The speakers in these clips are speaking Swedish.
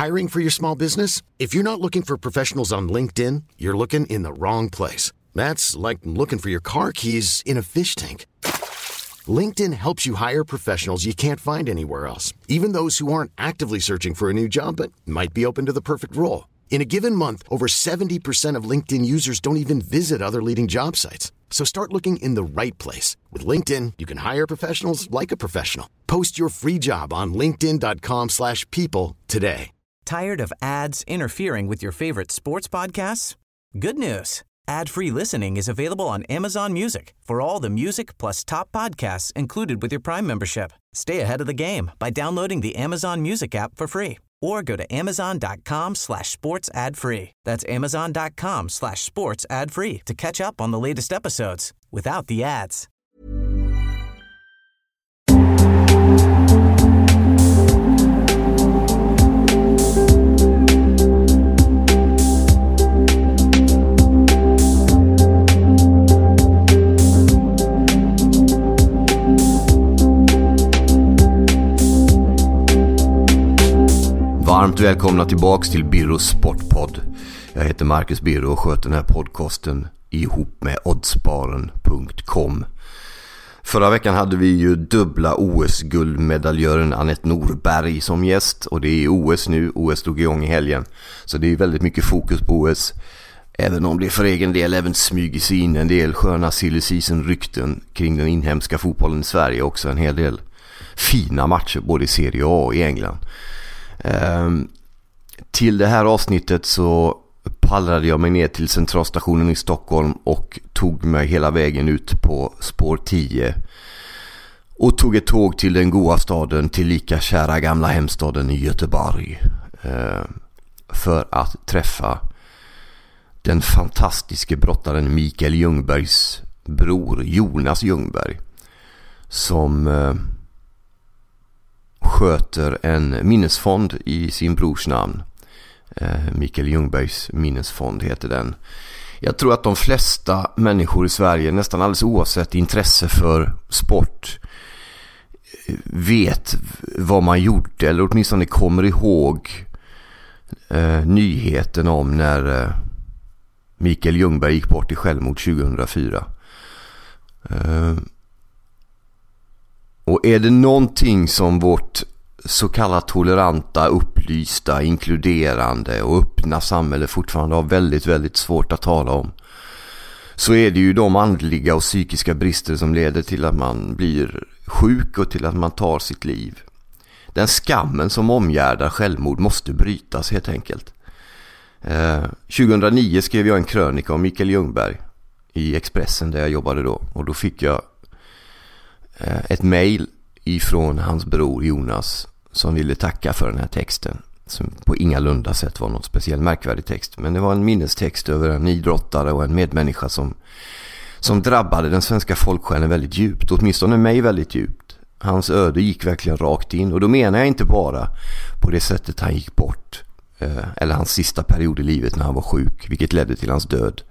Hiring for your small business? If you're not looking for professionals on LinkedIn, you're looking in the wrong place. That's like looking for your car keys in a fish tank. LinkedIn helps you hire professionals you can't find anywhere else, even those who aren't actively searching for a new job but might be open to the perfect role. In a given month, over 70% of LinkedIn users don't even visit other leading job sites. So start looking in the right place. With LinkedIn, you can hire professionals like a professional. Post your free job on linkedin.com/people today. Tired of ads interfering with your favorite sports podcasts? Good news. Ad-free listening is available on Amazon Music for all the music plus top podcasts included with your Prime membership. Stay ahead of the game by downloading the Amazon Music app for free or go to amazon.com/sports ad free. That's amazon.com/sports ad free to catch up on the latest episodes without the ads. Varmt välkomna tillbaks till Birros Sportpodd. Jag heter Marcus Birro och sköter den här podcasten ihop med oddsbaren.com. Förra veckan hade vi ju dubbla OS-guldmedaljören Anette Norberg som gäst. Och det är OS nu, OS drog igång i helgen. Så det är väldigt mycket fokus på OS. Även om det för egen del även smyger sig in en del sköna silly season-rykten kring den inhemska fotbollen i Sverige. Också en hel del fina matcher både i Serie A och i England. Till det här avsnittet så pallrade jag mig ner till centralstationen i Stockholm och tog mig hela vägen ut på spår 10 och tog ett tåg till den goda staden, till lika kära gamla hemstaden i Göteborg, för att träffa den fantastiska brottaren Mikael Ljungbergs bror Jonas Ljungberg, som sköter en minnesfond i sin brors namn. Mikael Ljungbergs minnesfond heter den. Jag tror att de flesta människor i Sverige, nästan alldeles oavsett intresse för sport, vet vad man gjorde, eller åtminstone kommer ihåg nyheten om när Mikael Ljungberg gick bort i självmord 2004. Och är det någonting som vårt så kallat toleranta, upplysta, inkluderande och öppna samhälle fortfarande har väldigt, väldigt svårt att tala om, så är det ju de andliga och psykiska brister som leder till att man blir sjuk och till att man tar sitt liv. Den skammen som omgärdar självmord måste brytas helt enkelt. 2009 skrev jag en krönika om Mikael Ljungberg i Expressen där jag jobbade då, och då fick jag ett mejl ifrån hans bror Jonas som ville tacka för den här texten, som på ingalunda sätt var någon speciell märkvärdig text, men det var en minnestext över en idrottare och en medmänniska som drabbade den svenska folksjälen väldigt djupt, åtminstone mig väldigt djupt. Hans öde gick verkligen rakt in, och då menar jag inte bara på det sättet han gick bort, eller hans sista period i livet när han var sjuk, vilket ledde till hans död,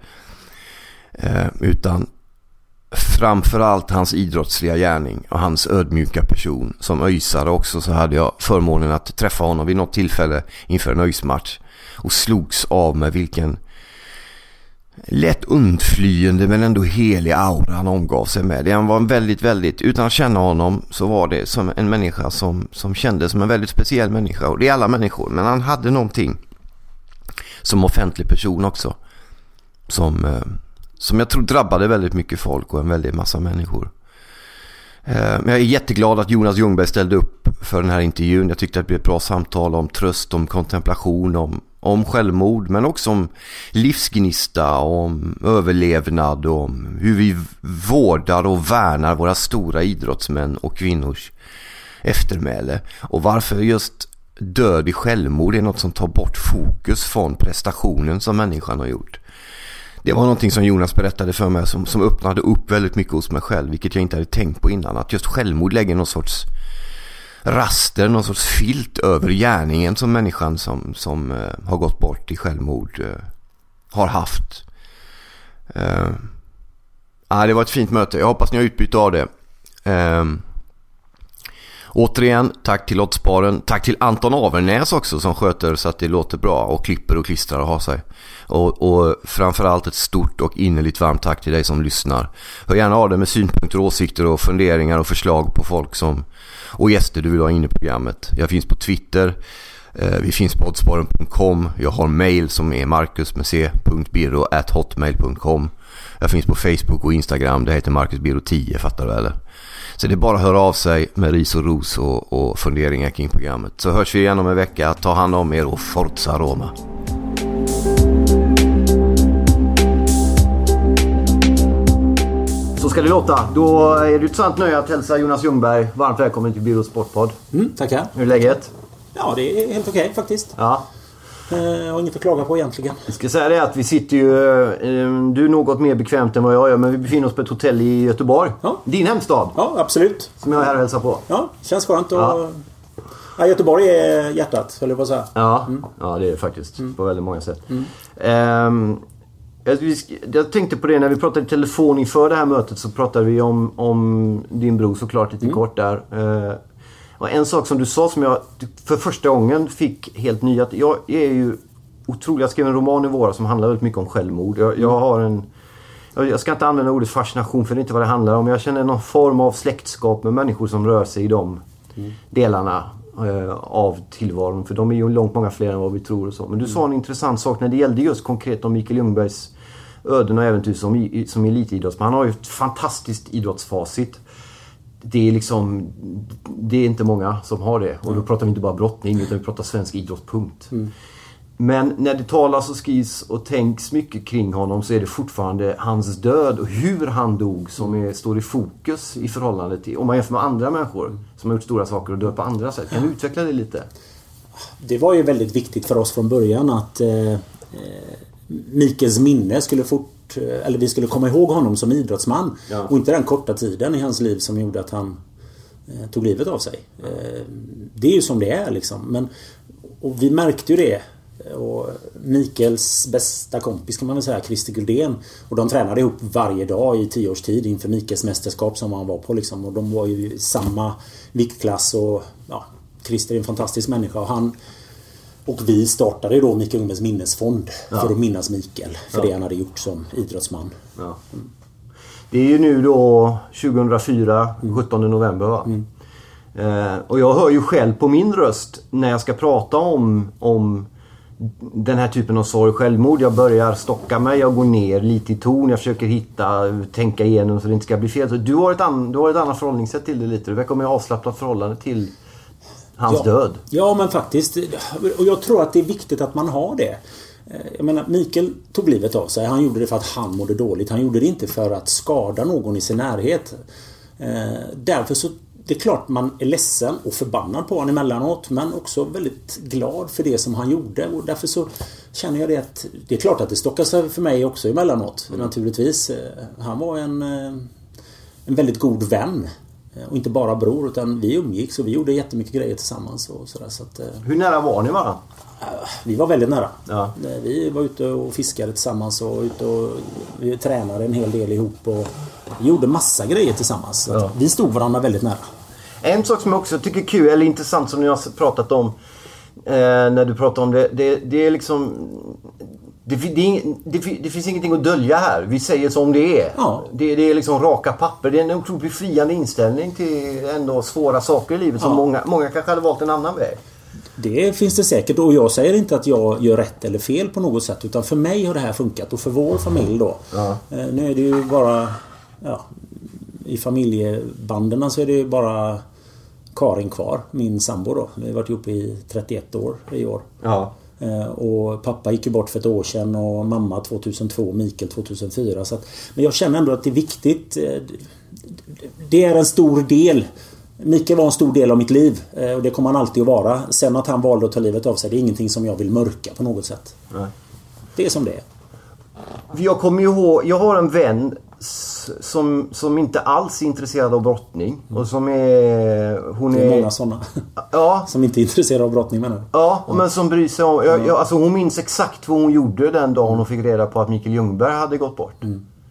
utan framförallt hans idrottsliga gärning och hans ödmjuka person. Som öjsare också så hade jag förmånen att träffa honom vid något tillfälle inför en öjsmatch och slogs av med vilken lätt undflyende men ändå helig aura han omgav sig med. Han var en väldigt, väldigt, utan att känna honom så var det som en människa som kändes som en väldigt speciell människa, och det är alla människor, men han hade någonting som offentlig person också som jag tror drabbade väldigt mycket folk och en väldigt massa människor. Men jag är jätteglad att Jonas Ljungberg ställde upp för den här intervjun. Jag tyckte att det blev ett bra samtal om tröst, om kontemplation, om självmord, men också om livsgnista, om överlevnad, om hur vi vårdar och värnar våra stora idrottsmän och kvinnors eftermäle, och varför just död i självmord är något som tar bort fokus från prestationen som människan har gjort. Det var någonting som Jonas berättade för mig som öppnade upp väldigt mycket hos mig själv, vilket jag inte hade tänkt på innan. Att just självmord lägger någon sorts raster, någon sorts filt över gärningen som människan som har gått bort i självmord har haft. Det var ett fint möte. Jag hoppas ni har utbyte av det. Återigen, tack till Oddsbaren. Tack till Anton Avernäs också som sköter så att det låter bra och klipper och klistrar och har sig. Och framförallt ett stort och innerligt varmt tack till dig som lyssnar. Hör gärna av dig med synpunkter, åsikter och funderingar och förslag på folk och gäster du vill ha inne i programmet. Jag finns på Twitter. Vi finns på oddsbaren.com. Jag har mail som är marcus.birro@hotmail.com. Jag finns på Facebook och Instagram. Det heter marcusbirro10, fattar du eller? Så det är bara att höra av sig med ris och ros och funderingar kring programmet. Så hörs vi igen om en vecka. Ta hand om er och Forza Roma. Så ska det låta. Då är det ett sant nöje att hälsa Jonas Ljungberg varmt välkommen till Birro Sportpodd. Tackar. Hur är läget? Ja, det är helt okej faktiskt. Ja. Och inget att klaga på egentligen. Jag ska säga det att vi sitter ju... Du är något mer bekvämt än vad jag gör, men vi befinner oss på ett hotell i Göteborg. Ja. Din hemstad. Ja, absolut. Som jag är här och hälsar på. Ja, känns skönt. Ja, Göteborg är hjärtat, höll jag på att säga. Ja, ja det är det faktiskt. På väldigt många sätt. Jag tänkte på det när vi pratade i telefon inför det här mötet, så pratade vi om din bror såklart lite kort där. Och en sak som du sa som jag för första gången fick helt ny, att jag är ju otroligt, jag skrev en roman i våras som handlar väldigt mycket om självmord. Jag har jag ska inte använda ordet fascination för det är inte vad det handlar om. Jag känner någon form av släktskap med människor som rör sig i de delarna av tillvaron. För de är ju långt många fler än vad vi tror och så. Men du sa en intressant sak när det gällde just konkret om Mikael Ljungbergs öden och äventyr som elitidrottsman. Han har ju ett fantastiskt idrottsfacit. Det är liksom, det är inte många som har det. Och då pratar vi inte bara brottning utan vi pratar svensk idrottspunkt. Men när det talas och skrivs och tänks mycket kring honom så är det fortfarande hans död och hur han dog som står i fokus i förhållande till, om man jämför med andra människor som har gjort stora saker och dör på andra sätt. Kan du utveckla det lite? Det var ju väldigt viktigt för oss från början att Mikaels minne skulle vi skulle komma ihåg honom som idrottsman. Ja. Och inte den korta tiden i hans liv som gjorde att han tog livet av sig. Det är ju som det är liksom. Och vi märkte ju det. Och Mikaels bästa kompis kan man väl säga, Christer Guldén, och de tränade ihop varje dag i 10 års tid inför Mikaels mästerskap som han var på liksom. Och de var ju i samma viktklass och ja, Christer är en fantastisk människa och vi startade ju då Mikael Ljungbergs minnesfond för att minnas Mikael för det han hade gjort som idrottsman. Ja. Det är ju nu då 2004, 17 november va? Och jag hör ju själv på min röst när jag ska prata om den här typen av sorg, självmord. Jag börjar stocka mig, jag går ner lite i ton, jag försöker tänka igenom så det inte ska bli fel. Så du har ett annat förhållningssätt till det lite. Du verkar ha avslappnat förhållande till hans död. Ja, men faktiskt. Och jag tror att det är viktigt att man har det. Jag menar, Mikael tog livet av sig. Han gjorde det för att han mådde dåligt. Han gjorde det inte för att skada någon i sin närhet. Därför så det är klart man är ledsen och förbannad på honom emellanåt, men också väldigt glad för det som han gjorde. Och därför så känner jag det att det är klart att det stockar sig för mig också emellanåt. Naturligtvis. Han var en väldigt god vän. Och inte bara bror, utan vi umgicks och vi gjorde jättemycket grejer tillsammans. Och sådär, så att, hur nära var ni varandra? Vi var väldigt nära. Ja. Vi var ute och fiskade tillsammans och vi tränade en hel del ihop och vi gjorde massa grejer tillsammans. Så vi stod varandra väldigt nära. En sak som jag också tycker är kul eller intressant som ni har pratat om när du pratar om det är liksom det finns ingenting att dölja här. Vi säger som det är. Ja. Det är liksom raka papper. Det är en otroligt befriande inställning till ändå svåra saker i livet som många kanske hade valt en annan väg. Det finns det säkert, och jag säger inte att jag gör rätt eller fel på något sätt, utan för mig har det här funkat och för vår familj då. Nu är det ju bara i familjebanden så är det ju bara Karin kvar, min sambo då. Vi har varit ihop i 31 år i år. Ja. Och pappa gick ju bort för ett år sedan och mamma 2002, Mikael 2004. Så att, men jag känner ändå att det är viktigt. Det är en stor del. Mikael var en stor del av mitt liv och det kommer han alltid att vara. Sen att han valde att ta livet av sig, det är ingenting som jag vill mörka på något sätt. Nej. Det är som det är. Jag kommer ihåg, jag har en vän som inte alls är intresserad av brottning och som det är många sådana. Ja. Som inte är intresserad av brottning menar. Ja, men som bryr sig om alltså hon minns exakt vad hon gjorde den dagen hon fick reda på att Mikael Ljungberg hade gått bort.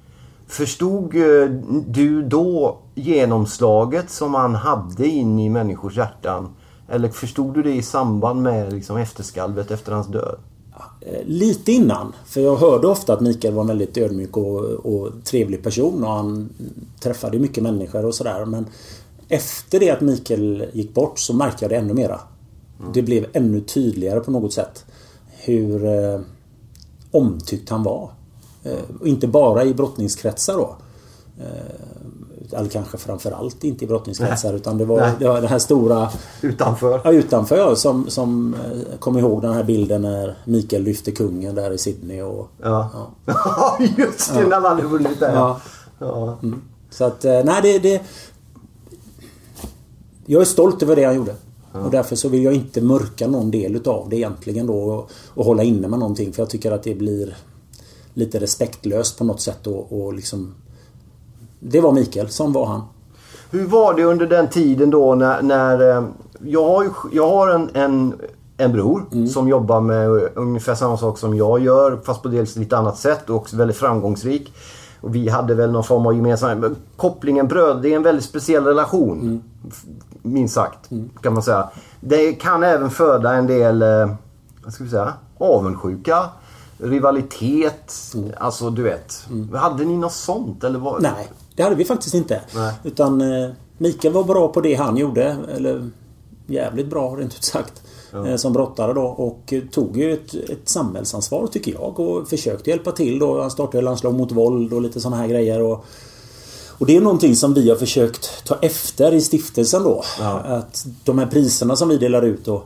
Förstod du då genomslaget som han hade in i människors hjärtan? Eller förstod du det i samband med liksom efterskalvet efter hans död? Lite innan. För jag hörde ofta att Mikael var en väldigt ödmjuk och trevlig person. Och han träffade mycket människor och sådär. Men efter det att Mikael gick bort så märkte jag det ännu mera. Det blev ännu tydligare på något sätt. Hur omtyckt han var. Och inte bara i brottningskretsar då. Eller kanske framförallt inte i brottningskretsar. Utan det var det här stora... Utanför. Ja, utanför. Som kom ihåg den här bilden när Mikael lyfte kungen där i Sydney. Och, ja. Just det, när han hade vunnit där. Ja. Mm. Så att, nej jag är stolt över det han gjorde. Och därför så vill jag inte mörka någon del utav det egentligen då. Och hålla inne med någonting. För jag tycker att det blir lite respektlöst på något sätt. Och liksom... Det var Mikael, som var han. Hur var det under den tiden då när jag har en bror som jobbar med ungefär samma sak som jag gör, fast på dels lite annat sätt och också väldigt framgångsrik. Och vi hade väl någon form av gemensam kopplingen bröd. Det är en väldigt speciell relation, minst sagt, kan man säga. Det kan även föda en del, vad ska vi säga, avundsjuka, rivalitet, alltså du vet. Hade ni något sånt eller vad? Nej, det hade vi faktiskt inte. Nej. Utan Mikael var bra på det han gjorde, eller jävligt bra rent ut sagt, som brottare då, och tog ju ett samhällsansvar tycker jag och försökte hjälpa till då. Han startade landslag mot våld och lite såna här grejer och det är någonting som vi har försökt ta efter i stiftelsen då. Ja. Att de här priserna som vi delar ut då,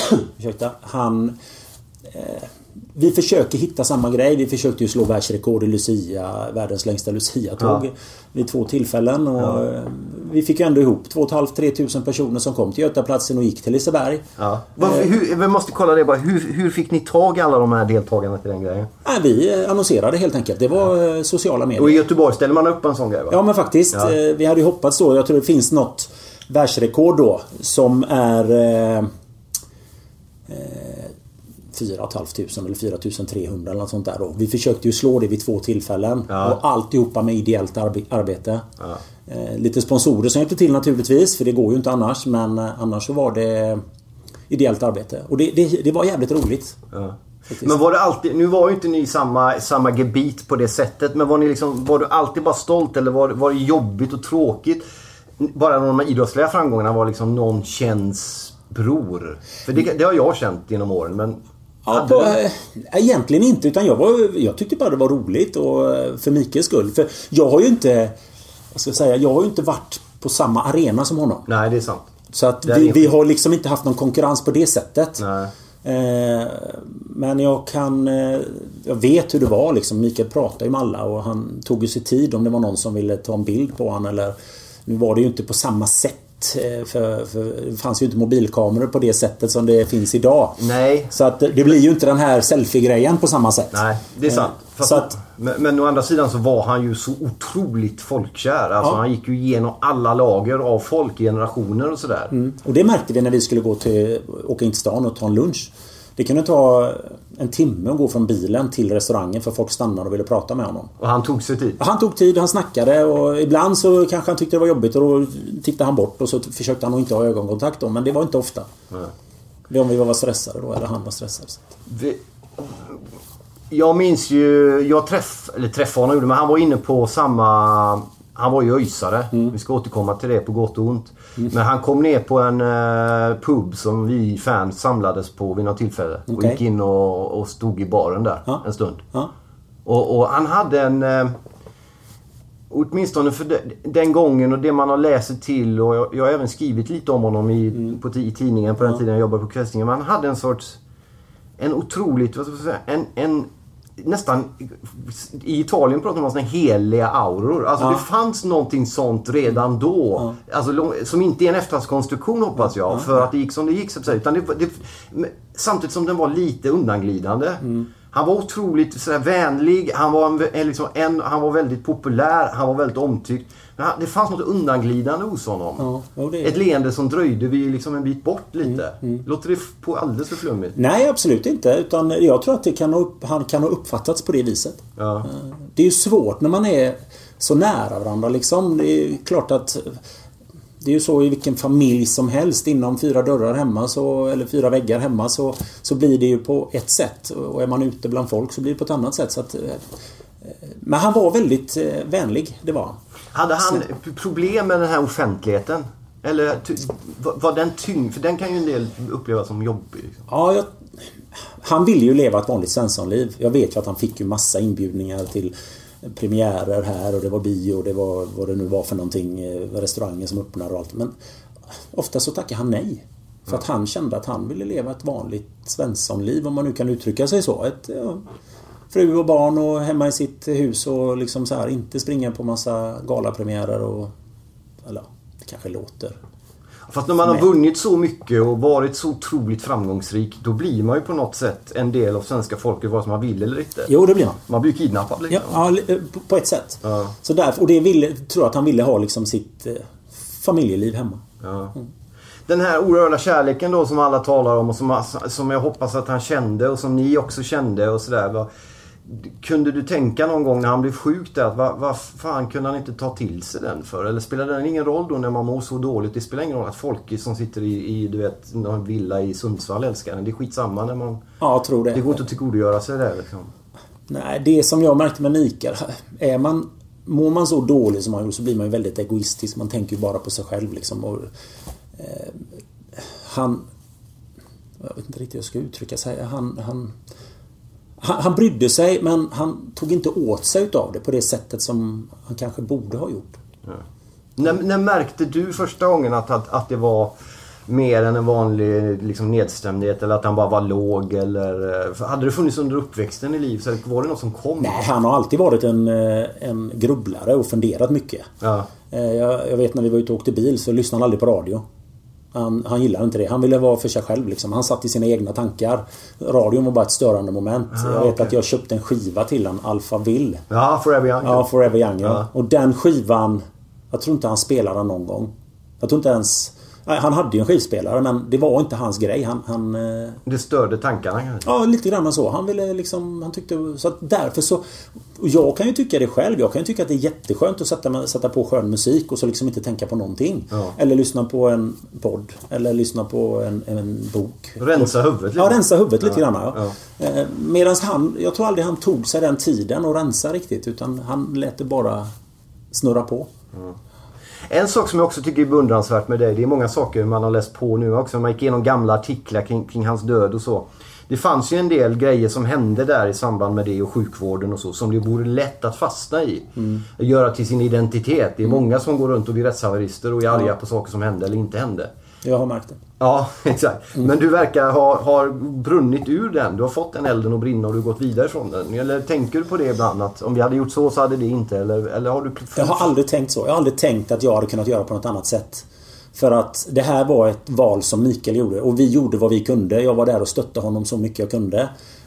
vi försöker hitta samma grej. Vi försökte ju slå världsrekord i Lucia, världens längsta Lucia-tåg vid 2 tillfällen. Och vi fick ändå ihop 2,5-3 tusen personer som kom till Götaplatsen och gick till Liseberg. Ja. Vi måste kolla det bara. Hur fick ni tag i alla de här deltagarna till den grejen? Vi annonserade helt enkelt. Det var sociala medier. Och i Göteborg ställer man upp en sån grej, va? Ja, men faktiskt. Ja. Vi hade ju hoppats då. Jag tror det finns något världsrekord då som är... 4 500 eller 4300 eller något sånt där då. Vi försökte ju slå det vid 2 tillfällen. Ja. Och alltihopa med ideellt arbete. Ja. Lite sponsorer som hjälpte till naturligtvis, för det går ju inte annars. Men annars så var det ideellt arbete. Och det var jävligt roligt. Ja. Men var det alltid, nu var ju inte ni samma gebit på det sättet, men var du alltid bara stolt eller var det jobbigt och tråkigt? Bara de idrottsliga framgångarna var liksom någon känns bror. För det har jag känt genom åren, men egentligen inte, utan jag tyckte bara det var roligt och för Mikaels skull. För jag har ju inte, jag har ju inte varit på samma arena som honom. Nej, det är sant. Så att vi har liksom inte haft någon konkurrens på det sättet. Nej. Men jag vet hur det var liksom. Mikael pratade ju med alla och han tog ju sig tid om det var någon som ville ta en bild på han, eller nu var det ju inte på samma sätt. För det fanns ju inte mobilkameror på det sättet som det finns idag. Nej. Så att det blir ju inte den här selfie-grejen på samma sätt. Nej, det är sant. Men å andra sidan så var han ju så otroligt folkkär. Alltså han gick ju igenom alla lager av folk, generationer och sådär. Och det märkte vi när vi skulle åka in till stan och ta en lunch. Det kunde ta en timme att gå från bilen till restaurangen för folk stannade och ville prata med honom. Och han tog sig tid? Han tog tid, han snackade och ibland så kanske han tyckte det var jobbigt och då tittade han bort och så försökte han nog inte ha ögonkontakt då, men det var inte ofta. Nej. Det var om vi var stressade då, eller han var stressad. Jag minns ju, jag träffade honom, men han var inne på samma... Han var ju öjsare. Vi ska återkomma till det på gott och ont. Men han kom ner på en pub som vi fans samlades på vid något tillfälle. Och gick in och stod i baren där en stund. Och han hade en... åtminstone för den gången och det man har läst till. Och jag har även skrivit lite om honom i tidningen på den tiden jag jobbade på kvällstidningen. Men han hade en sorts... En otroligt... Vad ska jag säga? Nästan i Italien pratar man om såna heliga auror. Alltså det fanns någonting sånt redan då. Alltså som inte är en efterhandskonstruktion, hoppas jag, för att det gick som det gick, så att säga. Utan samtidigt som den var lite undanglidande. Han var otroligt sådär vänlig, han var väldigt populär, han var väldigt omtyckt. Men det fanns något undanglidande hos honom. Ett leende som dröjde vi liksom en bit bort lite. Låter det på alldeles för flummigt? Nej, absolut inte. Utan jag tror att han kan ha uppfattats på det viset. Ja. Det är ju svårt när man är så nära varandra liksom. Det är klart att det är ju så i vilken familj som helst, inom 4 dörrar hemma eller 4 väggar hemma så blir det ju på ett sätt, och är man ute bland folk så blir det på ett annat sätt. Så att, men han var väldigt vänlig, det var han. Hade han problem med den här offentligheten? Eller var den tyngd? För den kan ju en del uppleva som jobbig. Liksom. Ja, han ville ju leva ett vanligt Svenssonliv. Jag vet ju att han fick ju massa inbjudningar till premiärer här, och det var bio, och det var vad det nu var för någonting, restauranger som öppnar och allt. Men ofta så tackade han nej. För att han kände att han ville leva ett vanligt Svenssonliv, om man nu kan uttrycka sig så. Fru och barn och hemma i sitt hus och liksom så här, inte springa på massa galapremiärer och eller det kanske låter. Fast när man har vunnit så mycket och varit så otroligt framgångsrik, då blir man ju på något sätt en del av svenska folket, vad som man vill eller inte. Jo, det blir man. Man blir kidnappad liksom. Ja, på ett sätt. Ja. Så därför, och det tror jag att han ville ha liksom sitt familjeliv hemma. Ja. Den här oerhörda kärleken då som alla talar om och som jag hoppas att han kände och som ni också kände och sådär. Kunde du tänka någon gång när han blev sjuk där att vad fan kunde han inte ta till sig den för? Eller spelade den ingen roll då när man mår så dåligt? Det spelar ingen roll att folk som sitter i du vet, någon villa i Sundsvall älskar den. Det är skitsamma när man... Ja, jag tror det. Det går inte att tillgodogöra sig det liksom. Nej, det som jag märkte med Mikael, mår man så dåligt som han gjorde så blir man ju väldigt egoistisk. Man tänker ju bara på sig själv liksom. Och, jag vet inte riktigt hur jag ska uttrycka sig. Han brydde sig, men han tog inte åt sig utav det på det sättet som han kanske borde ha gjort. Ja. När märkte du första gången att det var mer än en vanlig liksom, nedstämdhet, eller att han bara var låg? Eller, hade det funnits under uppväxten i livet? Så var det något som kom? Nej, han har alltid varit en grubblare och funderat mycket. Ja. Jag vet när vi var ute och åkte bil så lyssnade han aldrig på radio. Han gillade inte det. Han ville vara för sig själv liksom. Han satt i sina egna tankar. Radion var bara ett störande moment. Jag vet att jag köpte en skiva till han, Alpha Will. Ja, Forever Young. Ja, Forever Young. Ja. Och den skivan, jag tror inte han spelade den någon gång. Jag tror inte ens... Han hade ju en skivspelare, men det var inte hans grej. Det störde tankarna kanske? Ja, lite grann så. Han ville liksom... Han tyckte... Så att därför så... Och jag kan ju tycka det själv. Jag kan ju tycka att det är jätteskönt att sätta på skön musik och så liksom inte tänka på någonting. Ja. Eller lyssna på en podd. Eller lyssna på en bok. Rensa huvudet lite. Ja, rensa huvudet lite grann. Ja. Medan jag tror aldrig han tog sig den tiden att rensa riktigt. Utan han lät det bara snurra på. Mm. En sak som jag också tycker är beundransvärt med dig, det är många saker man har läst på nu också. Man gick igenom gamla artiklar kring hans död och så. Det fanns ju en del grejer som hände där i samband med det och sjukvården och så, som det vore lätt att fastna i. Göra till sin identitet. Det är många som går runt och blir rättshaverister och är arga på saker som hände eller inte hände. Jag har märkt det. Ja, exakt. Men du verkar ha brunnit ur den. Du har fått den elden att brinna och du har gått vidare från den. Eller tänker du på det ibland? Att om vi hade gjort så hade det inte? Eller har du... Jag har aldrig tänkt så. Jag har aldrig tänkt att jag hade kunnat göra på något annat sätt. För att det här var ett val som Mikael gjorde. Och vi gjorde vad vi kunde. Jag var där och stötte honom så mycket jag kunde.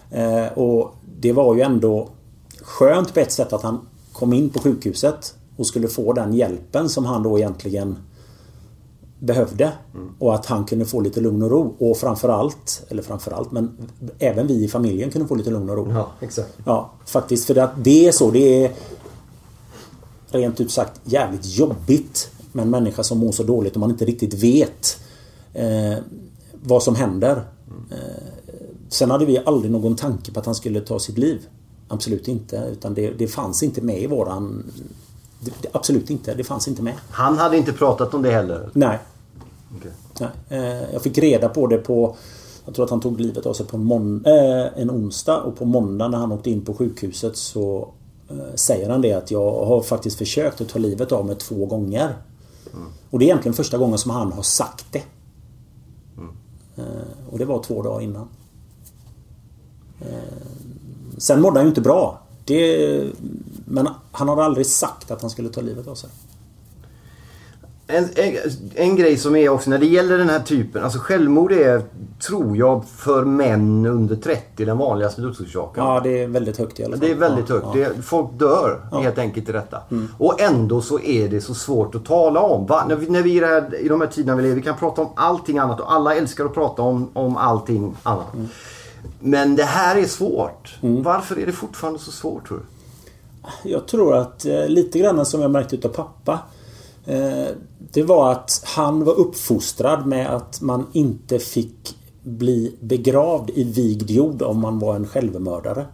Och det var ju ändå skönt på ett sätt att han kom in på sjukhuset och skulle få den hjälpen som han då egentligen behövde. Och att han kunde få lite lugn och ro. Och framförallt, men även vi i familjen kunde få lite lugn och ro. Ja, exakt. Ja, faktiskt. För att det är så. Det är rent ut sagt jävligt jobbigt med en människa som mår så dåligt och man inte riktigt vet vad som händer. Sen hade vi aldrig någon tanke på att han skulle ta sitt liv. Absolut inte. Utan det fanns inte med i våran... absolut inte. Det fanns inte med. Han hade inte pratat om det heller? Nej. Okay. Nej. Jag fick reda på det på... Jag tror att han tog livet av sig på en onsdag. Och på måndag när han åkte in på sjukhuset så säger han det att jag har faktiskt försökt att ta livet av mig 2 gånger. Och det är egentligen första gången som han har sagt det. Och det var 2 dagar innan. Sen mådde han ju inte bra. Men han har aldrig sagt att han skulle ta livet av sig. En grej som är också när det gäller den här typen, alltså självmord är, tror jag, för män under 30 den vanligaste dödsorsaken. Ja, det är väldigt högt i alla fall. Det är väldigt högt. Ja. Folk dör helt enkelt i detta. Och ändå så är det så svårt att tala om. När vi i de här tiderna vi lever, vi kan prata om allting annat och alla älskar att prata om allting annat. Men det här är svårt. Varför är det fortfarande så svårt, tror du? Jag tror att lite grann som jag märkte utav pappa, det var att han var uppfostrad med att man inte fick bli begravd i vigd jord om man var en självmördare.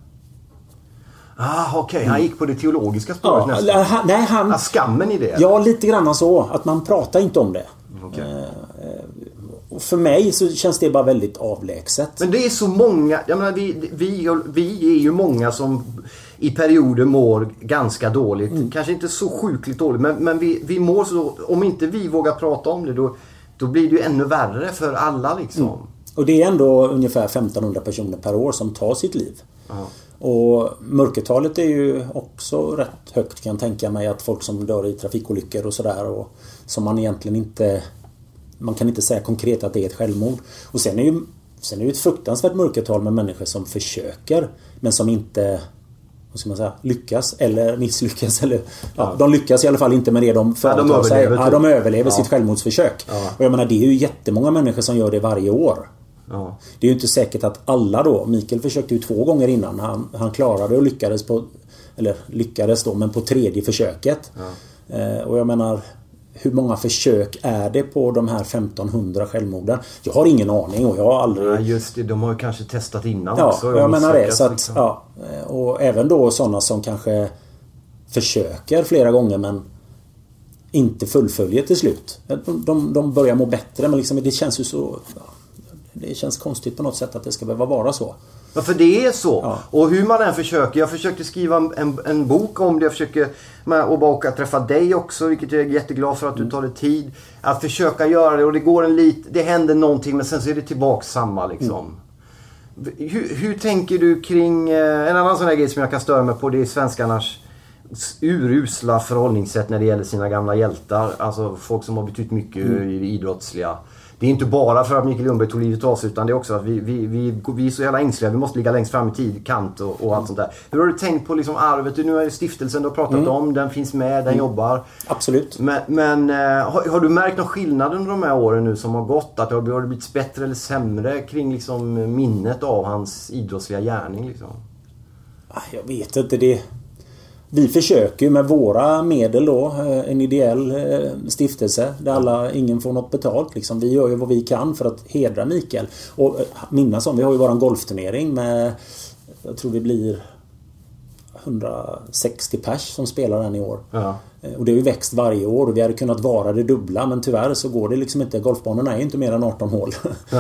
Okej. Han gick på det teologiska spåret nästan. Skammen i det? Ja, lite grann så. Att man pratar inte om det. Okay. Och för mig så känns det bara väldigt avlägset. Men det är så många... Jag menar, vi är ju många som i perioder mår ganska dåligt. Kanske inte så sjukligt dåligt. Men vi mår så... Om inte vi vågar prata om det, då blir det ju ännu värre för alla liksom. Och det är ändå ungefär 1500 personer per år som tar sitt liv. Och mörkertalet är ju också rätt högt, kan jag tänka mig, att folk som dör i trafikolyckor och sådär, och som man egentligen inte, man kan inte säga konkret att det är ett självmord. Och sen är det ett fruktansvärt mörkertal med människor som försöker men som inte, vad ska man säga, lyckas eller misslyckas, eller de lyckas i alla fall inte med det de företar sig. De överlever sitt självmordsförsök. Och jag menar, det är ju jättemånga människor som gör det varje år. Det är ju inte säkert att alla då. Mikael försökte ju 2 gånger innan. Han klarade och lyckades då, men på 3:e försöket. Och jag menar, hur många försök är det på de här 1500 självmorden? Jag har ingen aning, och jag har aldrig... just det, de har ju kanske testat innan också. Ja, jag menar det. Så att, och även då sådana som kanske försöker flera gånger men inte fullföljer till slut. De börjar må bättre, men liksom, det känns ju så... Det känns konstigt på något sätt att det ska behöva vara så. Ja, för det är så. Och hur man än försöker. Jag försökte skriva en bok om det. Jag försöker och bara träffa dig också, vilket jag är jätteglad för att du tar dig tid. Att försöka göra det, och det går det händer någonting, men sen så är det tillbaka samma liksom. Hur tänker du kring en annan sån här grej som jag kan störa mig på, det är svenskarnas urusla förhållningssätt när det gäller sina gamla hjältar. Alltså folk som har betytt mycket i idrottsliga. Det är inte bara för att Mikael Ljungberg tog livet av sig, utan det är också att vi är så jävla ängsliga. Vi måste ligga längst fram i tid, kant och allt sånt där. Hur har du tänkt på liksom arvet? Nu är det stiftelsen du har pratat om. Den finns med, den jobbar. Absolut. Men har du märkt någon skillnad under de här åren nu som har gått? Att har det blivit bättre eller sämre kring liksom minnet av hans idrottsliga gärning liksom? Jag vet inte det. Vi försöker ju med våra medel då, en ideell stiftelse där ingen får något betalt liksom. Vi gör ju vad vi kan för att hedra Mikael. Och minnas om, vi har ju våran golfturnering med, jag tror vi blir 160 pers som spelar den i år. Och det har ju växt varje år, och vi hade kunnat vara det dubbla, men tyvärr så går det liksom inte. Golfbanorna är inte mer än 18 hål.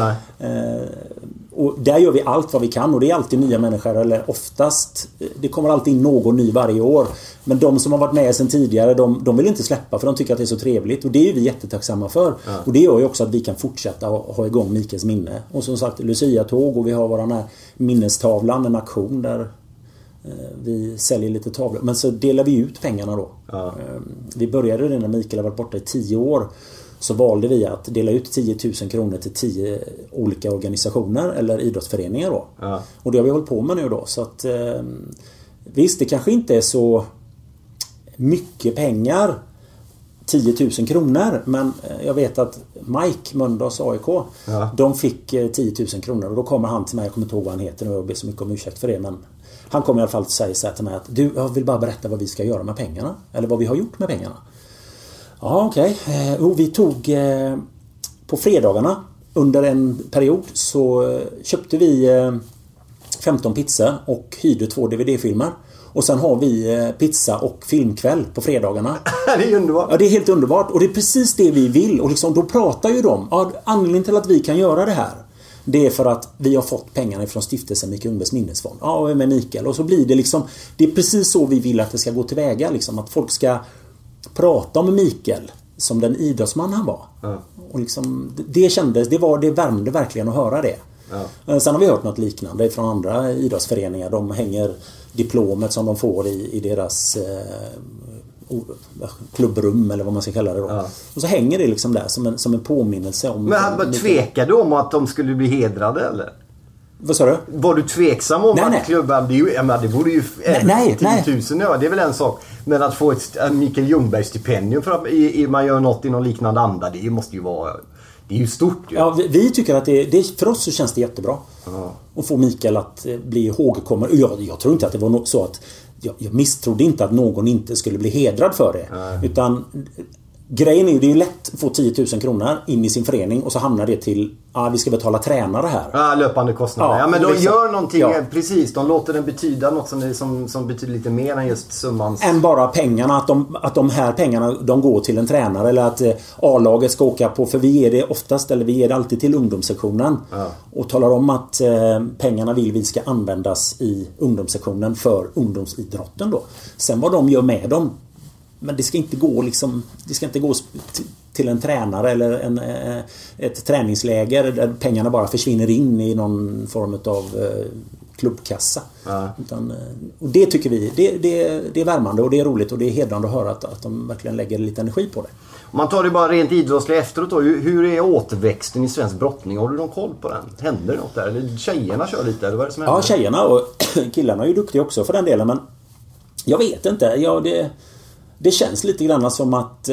Och där gör vi allt vad vi kan, och det är alltid nya människor, eller oftast, det kommer alltid in någon ny varje år. Men de som har varit med sedan tidigare, de vill inte släppa, för de tycker att det är så trevligt, och det är vi jättetacksamma för. Och det gör ju också att vi kan fortsätta ha igång Mikaels minne. Och som sagt, Lucia-tåg, och vi har våran här minnestavlan, en aktion där vi säljer lite tavlor, men så delar vi ut pengarna då. Vi började det när Mikael har varit borta i 10 år. Så valde vi att dela ut 10 000 kronor till 10 olika organisationer eller idrottsföreningar då. Och det har vi hållit på med nu då. Så att visst, det kanske inte är så mycket pengar, 10 000 kronor, men jag vet att Mike Mölndals AIK, de fick 10 000 kronor, och då kommer han till mig, jag kommer inte ihåg vad han heter nu, jag ber så mycket om ursäkt för det, men han kommer i alla fall säga så här till mig att jag vill bara berätta vad vi ska göra med pengarna, eller vad vi har gjort med pengarna. Ja, okej. Vi tog på fredagarna under en period så köpte vi 15 pizzor och hyrde 2 DVD-filmer. Och sen har vi pizza och filmkväll på fredagarna. Det är underbart. Ja, det är helt underbart. Och det är precis det vi vill. Och liksom, då pratar ju de. Anledningen till att vi kan göra det här, det är för att vi har fått pengarna från stiftelsen Mikael Ljungbergs minnesfond. Ja, med Mikael. Och så blir det liksom, det är precis så vi vill att det ska gå tillväga. Liksom, att folk ska prata om Mikael som den idrottsman han var. Och liksom, det värmde verkligen att höra det. Sen har vi hört något liknande från andra idrottsföreningar. De hänger diplomet som de får i deras klubbrum, eller vad man ska kalla det då. Och så hänger det liksom där som en påminnelse om... Men han tvekade om att de skulle bli hedrade, eller? Vad sa du? Var du tveksam om att klubban... Det borde ju... Nej. 10 000, det är väl en sak. Men att få ett Mikael Ljungberg stipendium för att man gör något i någon liknande anda, det måste ju vara... Det är ju stort ju. Ja, vi tycker att för oss så känns det jättebra. Att få Mikael att bli ihågkommen. Jag tror inte att det var så att jag misstrodde inte att någon inte skulle bli hedrad för det. Utan grejen är, det är ju lätt att få 10 000 kronor in i sin förening och så hamnar det till vi ska betala tränare här. Ja, löpande kostnader. Ja, men de gör någonting, precis. De låter den betyda något som betyder lite mer än just summan. Än bara pengarna, att de här pengarna de går till en tränare, eller att A-laget ska åka på, för vi ger det oftast, eller vi ger det alltid till ungdomssektionen. Och talar om att pengarna vi ska användas i ungdomssektionen för ungdomsidrotten då. Sen vad de gör med dem, men det ska inte gå till en tränare eller ett träningsläger där pengarna bara försvinner in i någon form av klubbkassa. Och det tycker vi, det är värmande och det är roligt och det är hedrande att höra att de verkligen lägger lite energi på det. Om man tar det bara rent idrottsligt efteråt då, hur är återväxten i svensk brottning? Har du någon koll på den? Händer det något där? Eller tjejerna kör lite, eller vad är det som händer? Ja, tjejerna och killarna är ju duktiga också för den delen, men jag vet inte. Det känns lite grann som att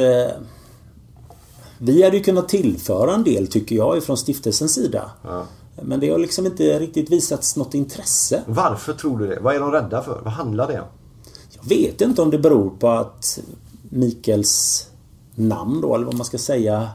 vi hade ju kunnat tillföra en del, tycker jag, från stiftelsens sida. Men det har liksom inte riktigt visats något intresse. Varför tror du det? Vad är de rädda för? Vad handlar det om? Jag vet inte om det beror på att Mikaels namn då, eller vad man ska säga,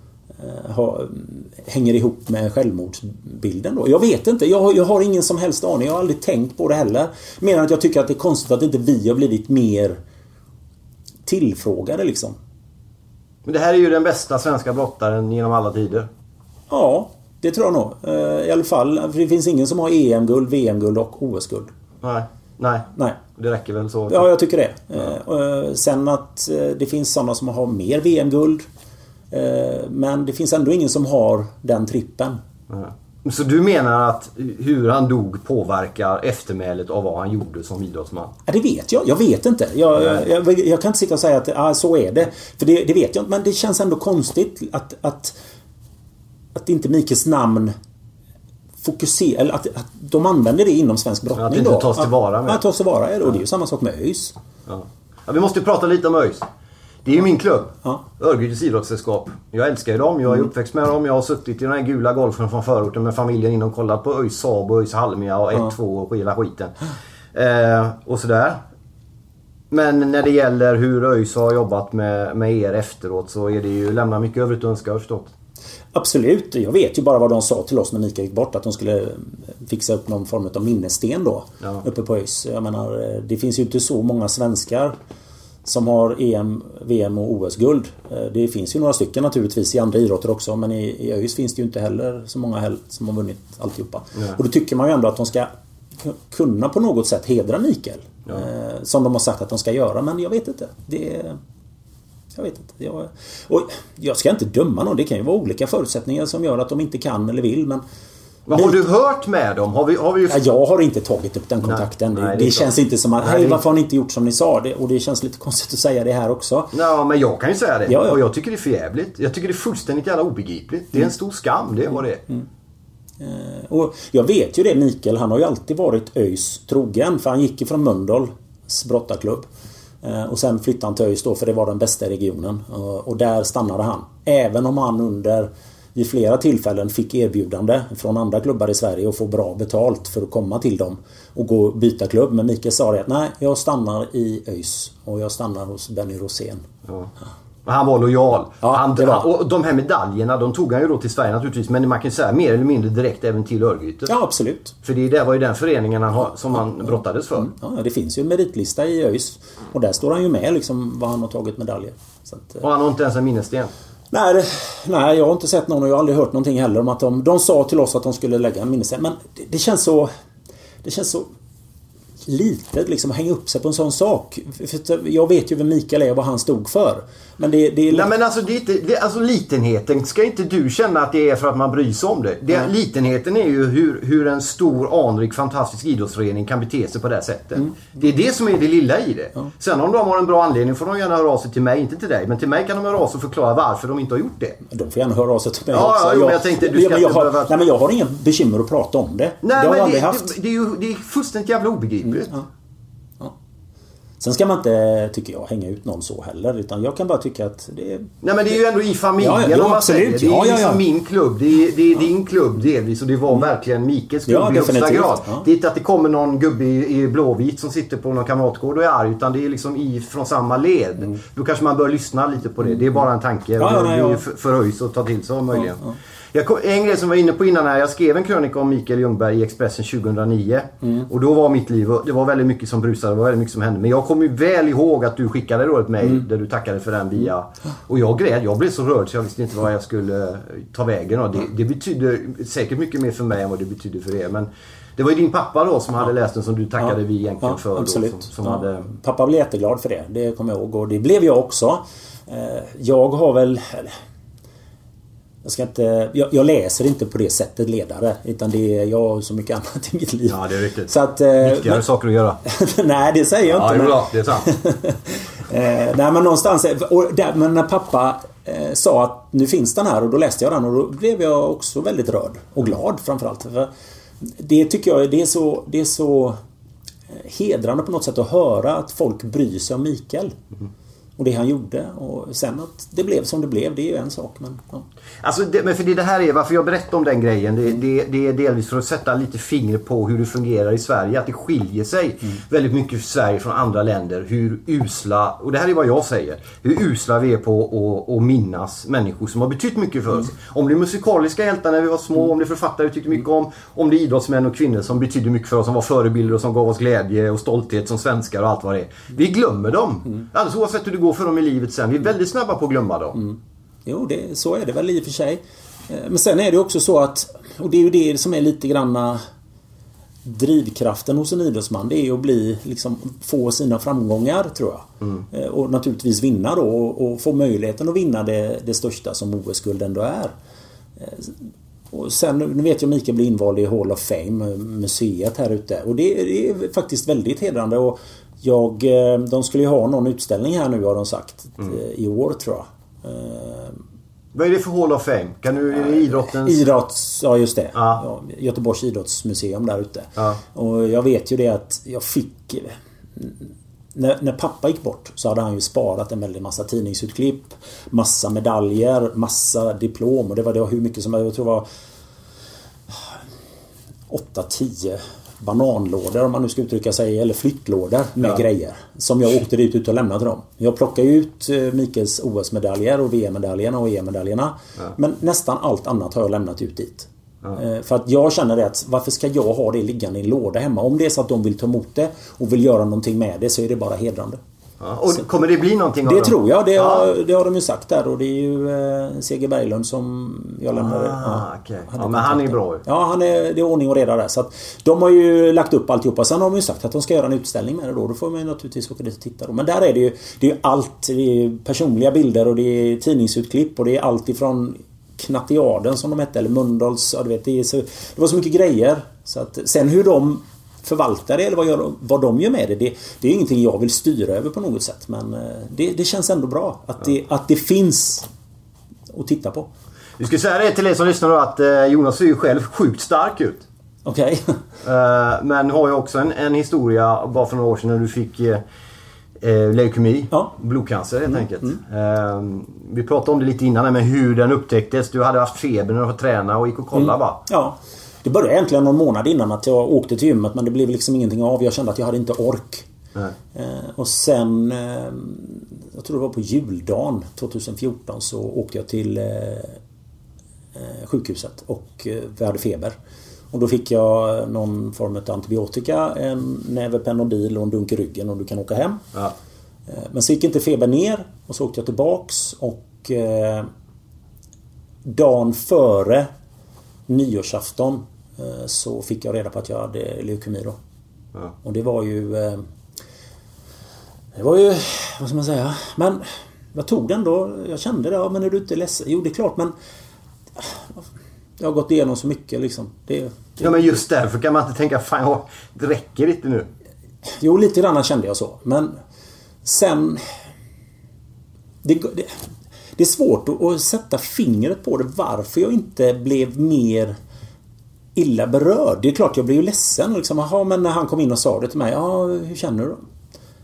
hänger ihop med självmordsbilden då. Jag vet inte. Jag har ingen som helst aning. Jag har aldrig tänkt på det heller. Mer än att jag tycker att det är konstigt att inte vi har blivit mer tillfrågade liksom. Men det här är ju den bästa svenska brottaren genom alla tider. Ja, det tror jag nog. I alla fall, för det finns ingen som har EM-guld, VM-guld och OS-guld. Nej. Det räcker väl så. Ja, jag tycker det. Sen att det finns sådana som har mer VM-guld. Men det finns ändå ingen som har den trippen. Så du menar att hur han dog påverkar eftermälet av vad han gjorde som idrottsman? Ja, det vet jag. Jag vet inte. Jag kan inte sitta och säga att så är det. För det vet jag inte. Men det känns ändå konstigt att inte Mikes namn fokuserar, eller att de använder det inom svensk brottning. Att det inte tas tillvara med. Ja, tas tillvara. Och det är ju samma sak med ÖIS. Ja, vi måste prata lite om ÖIS. Det är ju min klubb. Örgrytes idrottssällskap. Jag älskar ju dem. Jag är uppväxt med dem. Jag har suttit i den här gula golfen från förorten med familjen in och kollat på ÖIS Saab och ÖIS Halmia och 1-2 och hela skiten. Och sådär. Men när det gäller hur ÖIS har jobbat med er efteråt så är det ju lämnar mycket övrigt att önska, har jag förstått. Absolut. Jag vet ju bara vad de sa till oss när Mikael gick bort, att de skulle fixa upp någon form av minnessten då uppe på ÖIS. Jag menar, det finns ju inte så många svenskar som har EM, VM och OS-guld. Det finns ju några stycken naturligtvis i andra idrotter också, men i ÖIS finns det ju inte heller så många som har vunnit alltihopa. Och då tycker man ju ändå att de ska kunna på något sätt hedra Mikael. Som de har sagt att de ska göra, men jag vet inte. Jag vet inte. Och jag ska inte döma någon. Det kan ju vara olika förutsättningar som gör att de inte kan eller vill, men vad har du hört med dem? Har vi... Ja, jag har inte tagit upp den kontakten. Nej, det känns inte som att varför har ni inte gjort som ni sa? Och det känns lite konstigt att säga det här också. Ja, men jag kan ju säga det. Och jag tycker det är förjävligt. Jag tycker det är fullständigt jävla obegripligt. Det är en stor skam, det är vad det är. Och jag vet ju det, Mikael, han har ju alltid varit ÖIS trogen. För han gick ifrån Mölndals brottarklubb. Och sen flyttade han till ÖIS då, för det var den bästa i regionen. Och där stannade han. Även om han vid flera tillfällen fick erbjudande från andra klubbar i Sverige och få bra betalt för att komma till dem och gå och byta klubb. Men Mikael sa det att nej, jag stannar i ÖIS och jag stannar hos Benny Rosén. Han var lojal. Ja, och de här medaljerna, de tog han ju då till Sverige naturligtvis, men man kan ju säga mer eller mindre direkt även till Örgryte. Ja, absolut. För det var ju den föreningen som han brottades för. Ja, det finns ju en meritlista i ÖIS och där står han ju med liksom vad han har tagit medaljer. Så att, och han har inte ens en minnessten. Nej, jag har inte sett någon och jag har aldrig hört någonting heller om att de sa till oss att de skulle lägga en minnessten. Men det känns så litet liksom att hänga upp sig på en sån sak. För jag vet ju vem Mikael är och vad han stod för. Men det är... Nej, men alltså litenheten ska inte du känna att det är för att man bryr sig om det. Litenheten är ju hur en stor, anrik, fantastisk idrottsförening kan bete sig på det sättet. Det är det som är det lilla i det. Sen om de har en bra anledning får de gärna höra av sig till mig, inte till dig. Men till mig kan de höra av sig och förklara varför de inte har gjort det. De får gärna höra av sig till mig också. Men jag tänkte du ska men jag har inga bekymmer att prata om det. Nej, det har jag aldrig haft. Det är fullständigt jävla obegripligt. Sen ska man inte, tycker jag, hänga ut någon så heller. Utan jag kan bara tycka att det är... Nej, men det är ju ändå i familjen om man säger. Det är liksom min klubb. Det är din klubb delvis. Och det var verkligen Mikels klubb i högsta grad. Det är inte att det kommer någon gubbe i blåvit som sitter på någon kamratgård och är arg. Utan det är liksom från samma led. Då kanske man bör lyssna lite på det. Det är bara en tanke. Det är förhöjs och ta till sig möjligen. En grej som jag var inne på innan här. Jag skrev en krönika om Mikael Ljungberg i Expressen 2009. Och då var mitt liv, det var väldigt mycket som brusade, det var väldigt mycket som hände. Men jag kommer ju väl ihåg att du skickade då ett mejl där du tackade för den via. Och jag blev så rörd så jag visste inte vad jag skulle ta vägen. Och det betyder säkert mycket mer för mig än vad det betyder för er. Men det var ju din pappa då som hade läst den som du tackade vi egentligen för. Absolut. Då, som hade... Pappa blev jätteglad för det, det kommer jag ihåg. Och det blev jag också. Jag har väl... Jag läser inte på det sättet ledare, utan det är jag har så mycket annat i mitt liv. Ja, det är riktigt. Så att, viktigare saker att göra. Nej, det säger jag inte. Ja, det är sant. Nej, men någonstans men när pappa sa att nu finns den här, och då läste jag den, och då blev jag också väldigt rörd och glad framförallt. För det tycker jag det är så hedrande på något sätt att höra att folk bryr sig om Mikael. Och det han gjorde. Och sen att det blev som det blev, det är ju en sak. Men, ja. Alltså, men för det här är varför jag berättar om den grejen. Det är delvis för att sätta lite finger på hur det fungerar i Sverige. Att det skiljer sig väldigt mycket för Sverige från andra länder. Hur usla, och det här är vad jag säger, hur usla vi är på att minnas människor som har betytt mycket för oss. Om det är musikaliska hjältar när vi var små, om det är författare vi tyckte mycket om det är idrottsmän och kvinnor som betydde mycket för oss, som var förebilder och som gav oss glädje och stolthet som svenskar och allt vad det är. Vi glömmer dem. Alldeles oavsett hur det går för dem i livet sen. Vi är väldigt snabba på att glömma dem. Jo, så är det väl i och för sig. Men sen är det också så att, och det är ju det som är lite granna drivkraften hos en idrottsman, det är att få sina framgångar, tror jag. Och naturligtvis vinna då, och få möjligheten att vinna det största som OS-guld ändå är. Och sen, nu vet jag att Mikael blir invald i Hall of Fame, museet här ute. Och det är faktiskt väldigt hedrande. Och de skulle ju ha någon utställning här nu, har de sagt, i år, tror jag. Vad är det för Hall of Fame? Kan du idrottens... Ja, just det. Ja, Göteborgs idrottsmuseum där ute. Och jag vet ju det att jag fick... När pappa gick bort så hade han ju sparat en väldigt massa tidningsutklipp, massa medaljer, massa diplom. Och det var hur mycket som jag tror var 8-10 bananlådor, om man nu ska uttrycka sig, eller flyttlådor med grejer som jag åkte dit ut och lämnade till dem. Jag plockade ut Mikels OS-medaljer och VM-medaljerna och EM-medaljerna, men nästan allt annat har jag lämnat ut dit. För att jag känner det att varför ska jag ha det liggande i en låda hemma? Om det är så att de vill ta emot det och vill göra någonting med det, så är det bara hedrande. Och kommer det bli någonting av det? Tror jag, det har de ju sagt där. Och det är ju C.G. Berglund som jag lämnade. Okay. Men han är bra. Ja, det är ordning och reda där. Så att de har ju lagt upp alltihopa. Sen har de ju sagt att de ska göra en utställning med det då. Då får man ju naturligtvis åka dit och titta då. Men där är det är ju allt. Det är personliga bilder och det är tidningsutklipp och det är allt ifrån Knattiaden som de hette, eller Mölndals, ja, du vet, det var så mycket grejer. Så att, sen hur de förvaltar det eller vad de gör med det är ingenting jag vill styra över på något sätt. Men det känns ändå bra att det finns att titta på. Vi ska säga det till er som lyssnar då, att Jonas ser ju själv sjukt stark ut. Okej. Men har ju också en historia bara för några år sedan när du fick leukemi, blodcancer helt enkelt. Vi pratade om det lite innan, men hur den upptäcktes. Du hade haft feber när du var tränare och gick och kollade va? Ja. Det började egentligen någon månad innan att jag åkte till gymmet, men det blev liksom ingenting av. Jag kände att jag hade inte ork. Och sen, jag tror det var på juldagen 2014, så åkte jag till sjukhuset och vi hade feber. Och då fick jag någon form av antibiotika, en näve Panodil och en dunk i ryggen och du kan åka hem. Ja. Men så gick inte feber ner och så åkte jag tillbaks och dagen före nyårsafton så fick jag reda på att jag hade leukemi då. Ja. Och det var ju vad ska man säga, men jag tog den då, jag kände det, men är du inte ledsen? Jo, det är klart, men jag har gått igenom så mycket liksom. Ja, men just därför kan man inte tänka, fan, det räcker inte nu. Jo, lite grann kände jag så. Men sen det är svårt att sätta fingret på det, varför jag inte blev mer illa berörd. Det är klart jag blev ju ledsen liksom. Men när han kom in och sa det till mig, hur känner du då?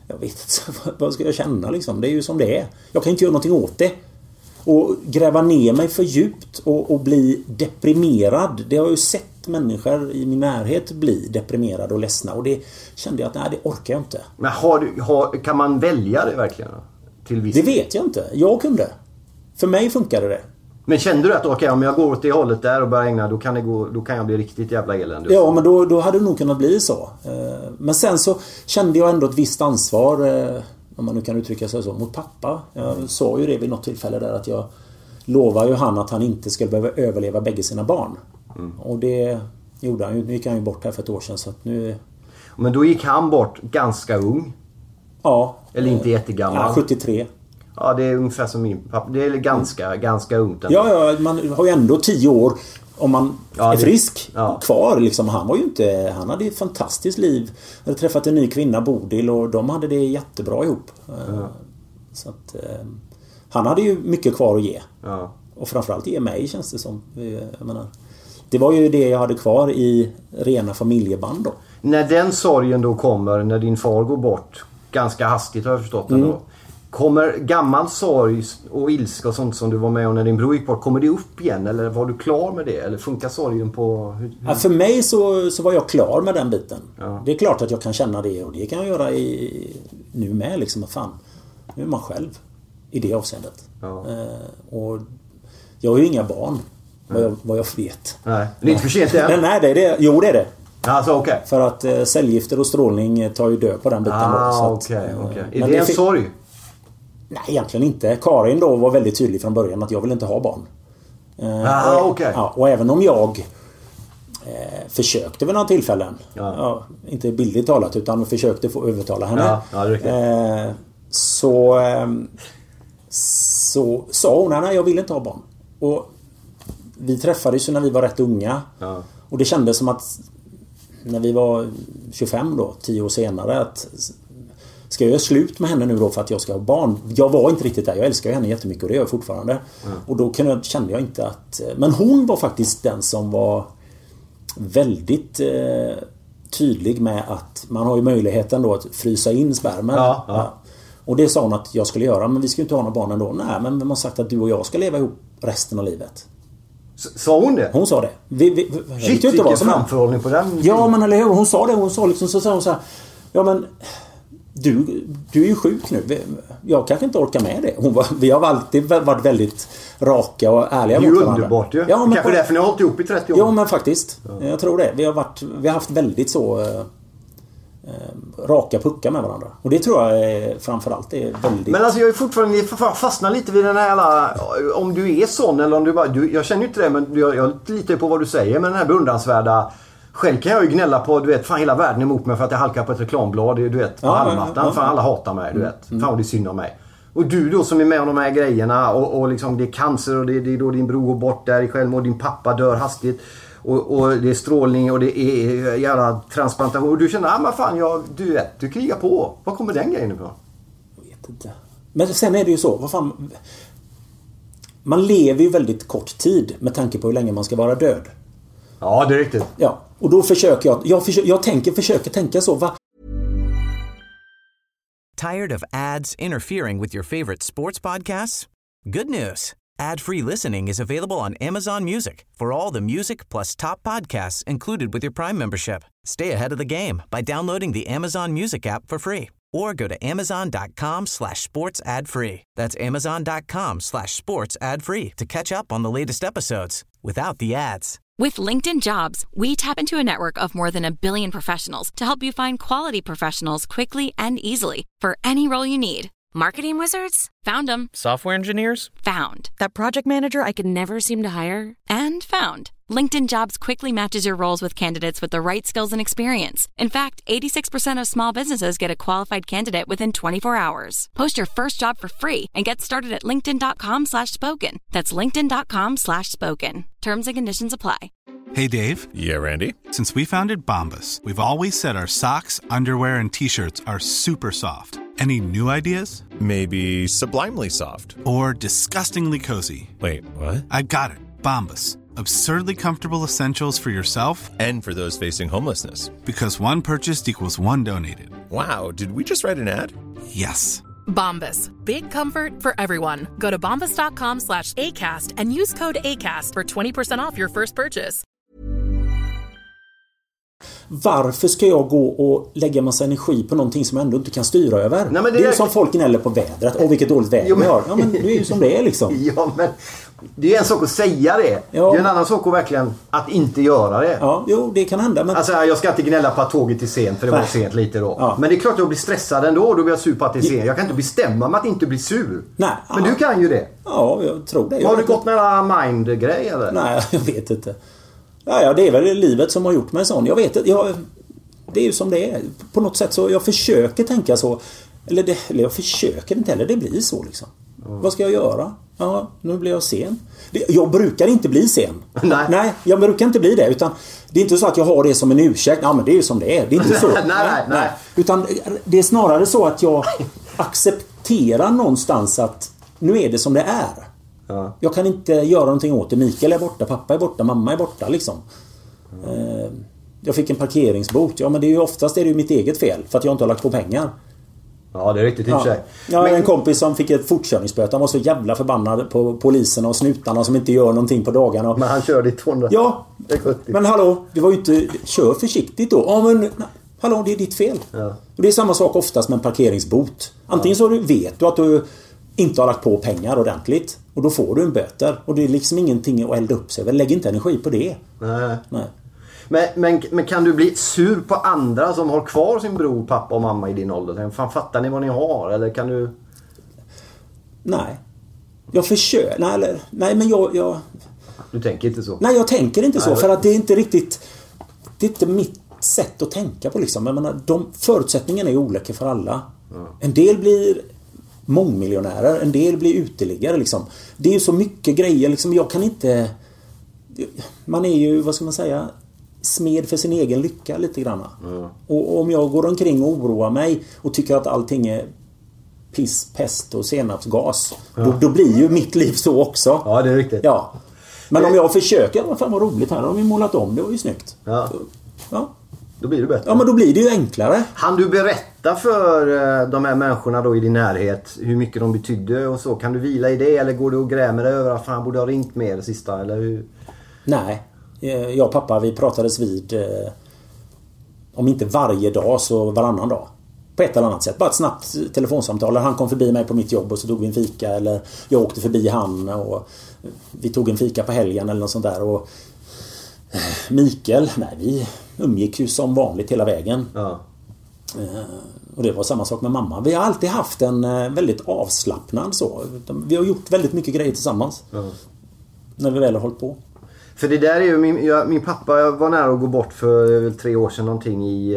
jag vet inte, vad ska jag känna liksom? Det är ju som det är. Jag kan inte göra någonting åt det. Och gräva ner mig för djupt och bli deprimerad. Det har jag ju sett människor i min närhet bli deprimerade och ledsna. Och det kände jag att nej, det orkar jag inte. Men kan man välja det verkligen? Till viss det vet jag inte. Jag kunde. För mig funkade det. Men kände du att okej, om jag går åt det hållet där och börjar ägna, då kan jag bli riktigt jävla eländig? Ja, men då hade det nog kunnat bli så. Men sen så kände jag ändå ett visst ansvar, om man nu kan uttrycka sig så, mot pappa. Jag sa ju det vid något tillfälle där att jag lovade ju han att han inte skulle behöva överleva bägge sina barn. Och det gjorde han ju. Nu gick han ju bort här för ett år sedan, så att nu... Men då gick han bort ganska ung? Ja. Eller inte jättegammal? Ja, 73. Ja, det är ungefär som min pappa. Det är ganska ungt. Ja, man har ju ändå 10 år om man är frisk kvar. Liksom. Han hade ett fantastiskt liv. Han hade träffat en ny kvinna, Bodil, och de hade det jättebra ihop. Så att, han hade ju mycket kvar att ge. Ja. Och framförallt ge mig, känns det som. Jag menar, det var ju det jag hade kvar i rena familjeband då. När den sorgen då kommer, när din far går bort, ganska hastigt har jag förstått det då. Kommer gammal sorg och ilska och sånt som du var med om när din bror gick bort, kommer det upp igen? Eller var du klar med det? Eller funkar sorgen på... Ja, för mig så var jag klar med den biten. Ja. Det är klart att jag kan känna det, och det kan jag göra nu med. Liksom, fan, nu är man själv i det avseendet. Ja. Och jag har ju inga barn, vad jag vet. Nej, det är inte för sent än. Nej, det är det. Jo, det är det. Alltså, okay. För att cellgifter och strålning tar ju död på den biten. Okej. Är det en sorg? Nej, egentligen inte. Karin då var väldigt tydlig från början att jag vill inte ha barn. Okay. Ja, och även om jag försökte vid några tillfällen, inte bildligt talat, utan försökte få övertala henne, så sa hon nej, jag vill inte ha barn. Och vi träffades ju när vi var rätt unga, och det kändes som att när vi var 25 då, 10 år senare, att ska jag göra slut med henne nu då för att jag ska ha barn? Jag var inte riktigt där. Jag älskar henne jättemycket, och det gör jag fortfarande. Och då kände jag inte att... Men hon var faktiskt den som var väldigt tydlig med att man har ju möjligheten då att frysa in spermen. Ja. Och det sa hon att jag skulle göra, men vi ska inte ha några barn ändå. Nej, men man har sagt att du och jag ska leva ihop resten av livet. Sa hon det? Hon sa det. Shit, vilken framförhållning på den. Ja, men eller hur? Hon sa det. Hon sa liksom, så sa hon så här, ja men... Du är ju sjuk nu. Jag kanske inte orkar med det. Vi har alltid varit väldigt raka och ärliga mot varandra. Det är ju underbart ju. Ja, kanske därför ni har hållit ihop i 30 år. Ja, men faktiskt. Jag tror det. Vi har haft väldigt så raka puckar med varandra. Och det tror jag framförallt är väldigt... Men alltså jag är fortfarande fastnar lite vid den här alla... Om du är sån eller om du bara... jag känner ju inte det, men jag litar på vad du säger. Men den här beundransvärda... Själv kan jag ju gnälla på, du vet, fan hela världen är emot mig för att jag halkar på ett reklamblad, du vet, på halmmattan. Fan, alla hatar mig, du vet. Fan, vad det är synd om mig. Och du då som är med om de här grejerna och liksom det är cancer och det är då din bror går bort där i självmord, din pappa dör hastigt och det är strålning och det är jävla transplantation. Och du känner, men fan, du vet, du krigar på. Vad kommer den grejen ifrån? Jag vet inte. Men sen är det ju så, vad fan... Man lever ju väldigt kort tid med tanke på hur länge man ska vara död. Ja, det är riktigt. Ja, och då försöker jag försöker tänka så, va? Tired of ads interfering with your favorite sports podcasts? Good news. Ad-free listening is available on Amazon Music for all the music plus top podcasts included with your Prime membership. Stay ahead of the game by downloading the Amazon Music app for free or go to amazon.com/sports ad free. That's amazon.com/sports ad free to catch up on the latest episodes without the ads. With LinkedIn Jobs, we tap into a network of more than 1 billion professionals to help you find quality professionals quickly and easily for any role you need. Marketing wizards? Found them. Software engineers? Found. That project manager I could never seem to hire? And found. LinkedIn Jobs quickly matches your roles with candidates with the right skills and experience. In fact, 86% of small businesses get a qualified candidate within 24 hours. Post your first job for free and get started at linkedin.com/spoken. That's linkedin.com/spoken. Terms and conditions apply. Hey, Dave. Yeah, Randy. Since we founded Bombas, we've always said our socks, underwear, and T-shirts are super soft. Any new ideas? Maybe sublimely soft. Or disgustingly cozy. Wait, what? I got it. Bombas. Absurdly comfortable essentials for yourself and for those facing homelessness. Because one purchased equals one donated. Wow, did we just write an ad? Yes. Bombas. Big comfort for everyone. Go to bombas.com/ACAST and use code ACAST for 20% off your first purchase. Varför ska jag gå och lägga massa energi på någonting som jag ändå inte kan styra över? Nej, men det är ju som folk gnäller på vädret. Vilket dåligt väder vi har. Ja, men det är ju som det är liksom. Ja, men det är en sak att säga det. Ja. Det är en annan sak att verkligen att inte göra det. Ja, jo, det kan hända. Men... Alltså, jag ska inte gnälla på att tåget är sent, för det var sent lite då. Ja. Men det är klart att jag blir stressad ändå. Då blir jag sur på att det är sent. Jag kan inte bestämma mig att inte bli sur. Nej. Men du kan ju det. Ja, jag tror det. Har du gått några mind-grej eller? Nej, jag vet inte. Ja, det är väl livet som har gjort mig sån. Jag vet inte. Det är ju som det är. På något sätt så jag försöker tänka så. Eller jag försöker inte heller. Det blir så liksom. Vad ska jag göra? Ja, nu blir jag sen. Jag brukar inte bli sen. Nej, jag brukar inte bli det. Utan det är inte så att jag har det som en ursäkt. Ja, men det är ju som det är. Det är inte så. nej. Utan det är snarare så att jag accepterar någonstans att nu är det som det är. Ja. Jag kan inte göra någonting åt det. Mikael är borta, pappa är borta, mamma är borta liksom. Jag fick en parkeringsbot. Ja, men det är ju oftast är det ju mitt eget fel för att jag inte har lagt på pengar. Ja, det är riktigt i och för sig. Jag har en kompis som fick ett fortkörningsböte. Han var så jävla förbannad på poliserna och snutarna som inte gör någonting på dagarna. Men han körde i 200. Ja, men hallå, det var ju inte... Kör försiktigt då. Ja, men hallå, det är ditt fel. Ja. Och det är samma sak oftast med en parkeringsbot. Antingen så vet du att du inte har lagt på pengar ordentligt. Och då får du en böter. Och det är liksom ingenting att elda upp sig. Lägg inte energi på det. Nej. Men kan du bli sur på andra som har kvar sin bror, pappa och mamma i din ålder? Fan, fattar ni vad ni har? Eller kan du... Nej. Jag försöker... Nej, men jag... Du tänker inte så? Nej, jag tänker inte så. För att det är inte riktigt... Det är inte mitt sätt att tänka på liksom. Jag menar, förutsättningarna är olika för alla. En del blir mångmiljonärer. En del blir uteliggare liksom. Det är ju så mycket grejer liksom. Jag kan inte... Man är ju, vad ska man säga... smed för sin egen lycka lite grann. Och om jag går omkring och oroar mig och tycker att allting är piss, pest och senapsgas, då blir ju mitt liv så också. Ja, det är riktigt. Ja. Men om jag försöker, vad fan vad roligt här, har vi målat om, det var ju snyggt. Ja. Då blir det bättre. Ja, men då blir det ju enklare. Han du berätta för de här människorna då i din närhet hur mycket de betydde och så? Kan du vila i det eller går du och grämer dig över att fan borde ha ringt mer det sista eller hur? Nej. Jag och pappa, vi pratades vid om inte varje dag så varannan dag. På ett eller annat sätt. Bara ett snabbt telefonsamtal. Han kom förbi mig på mitt jobb och så tog vi en fika. Eller jag åkte förbi han och vi tog en fika på helgen eller något sånt där. Och Mikael, vi umgick ju som vanligt hela vägen. Ja. Och det var samma sak med mamma. Vi har alltid haft en väldigt avslappnad så. Vi har gjort väldigt mycket grejer tillsammans. När vi väl har hållit på. För det där är ju min pappa var nära att gå bort för 3 år sedan någonting i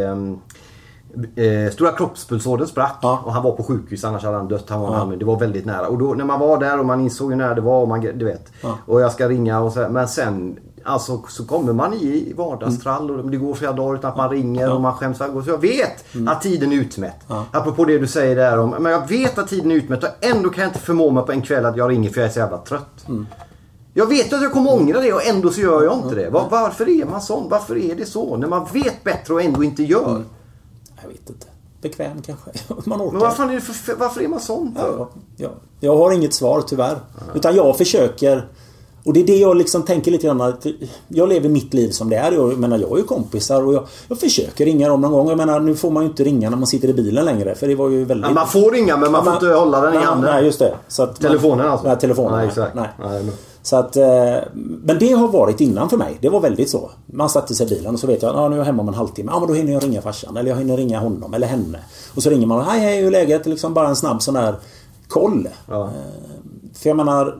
stora kroppspulsådern sprack och han var på sjukhus, annars hade han dött. Det var väldigt nära och då när man var där och man insåg hur nära det var och man, du vet, och jag ska ringa och så, men sen alltså, så kommer man i vardagstrall och det går flera dagar utan att man ringer och man skäms. Så jag vet att tiden är utmätt. Apropå det du säger där om, men jag vet att tiden är utmätt och ändå kan jag inte förmå mig på en kväll att jag ringer för jag är så jävla trött. Jag vet att jag kommer ångra det och ändå så gör jag inte det. Varför är man sån? Varför är det så? När man vet bättre och ändå inte gör. Jag vet inte. Bekväm kanske. Man orkar. Men varför är man sån? Jag har inget svar tyvärr. Utan jag försöker. Och det är det jag liksom tänker lite grann. Att jag lever mitt liv som det är. Jag menar, jag är ju kompisar och jag försöker ringa dem någon gång. Jag menar, nu får man ju inte ringa när man sitter i bilen längre. För det var ju väldigt... man får ringa men man får inte hålla den i handen. Nej, just det. Så att telefonen alltså? Nej, telefonen. Nej, exakt. Nej. Så att, men det har varit innan för mig. Det var väldigt så. Man satte sig i bilen och så vet jag nu är jag hemma om en halvtimme. Men då hinner jag ringa farsan. Eller jag hinner ringa honom eller henne. Och så ringer man. Hej, hur är läget? Liksom bara en snabb sån där koll. För jag menar...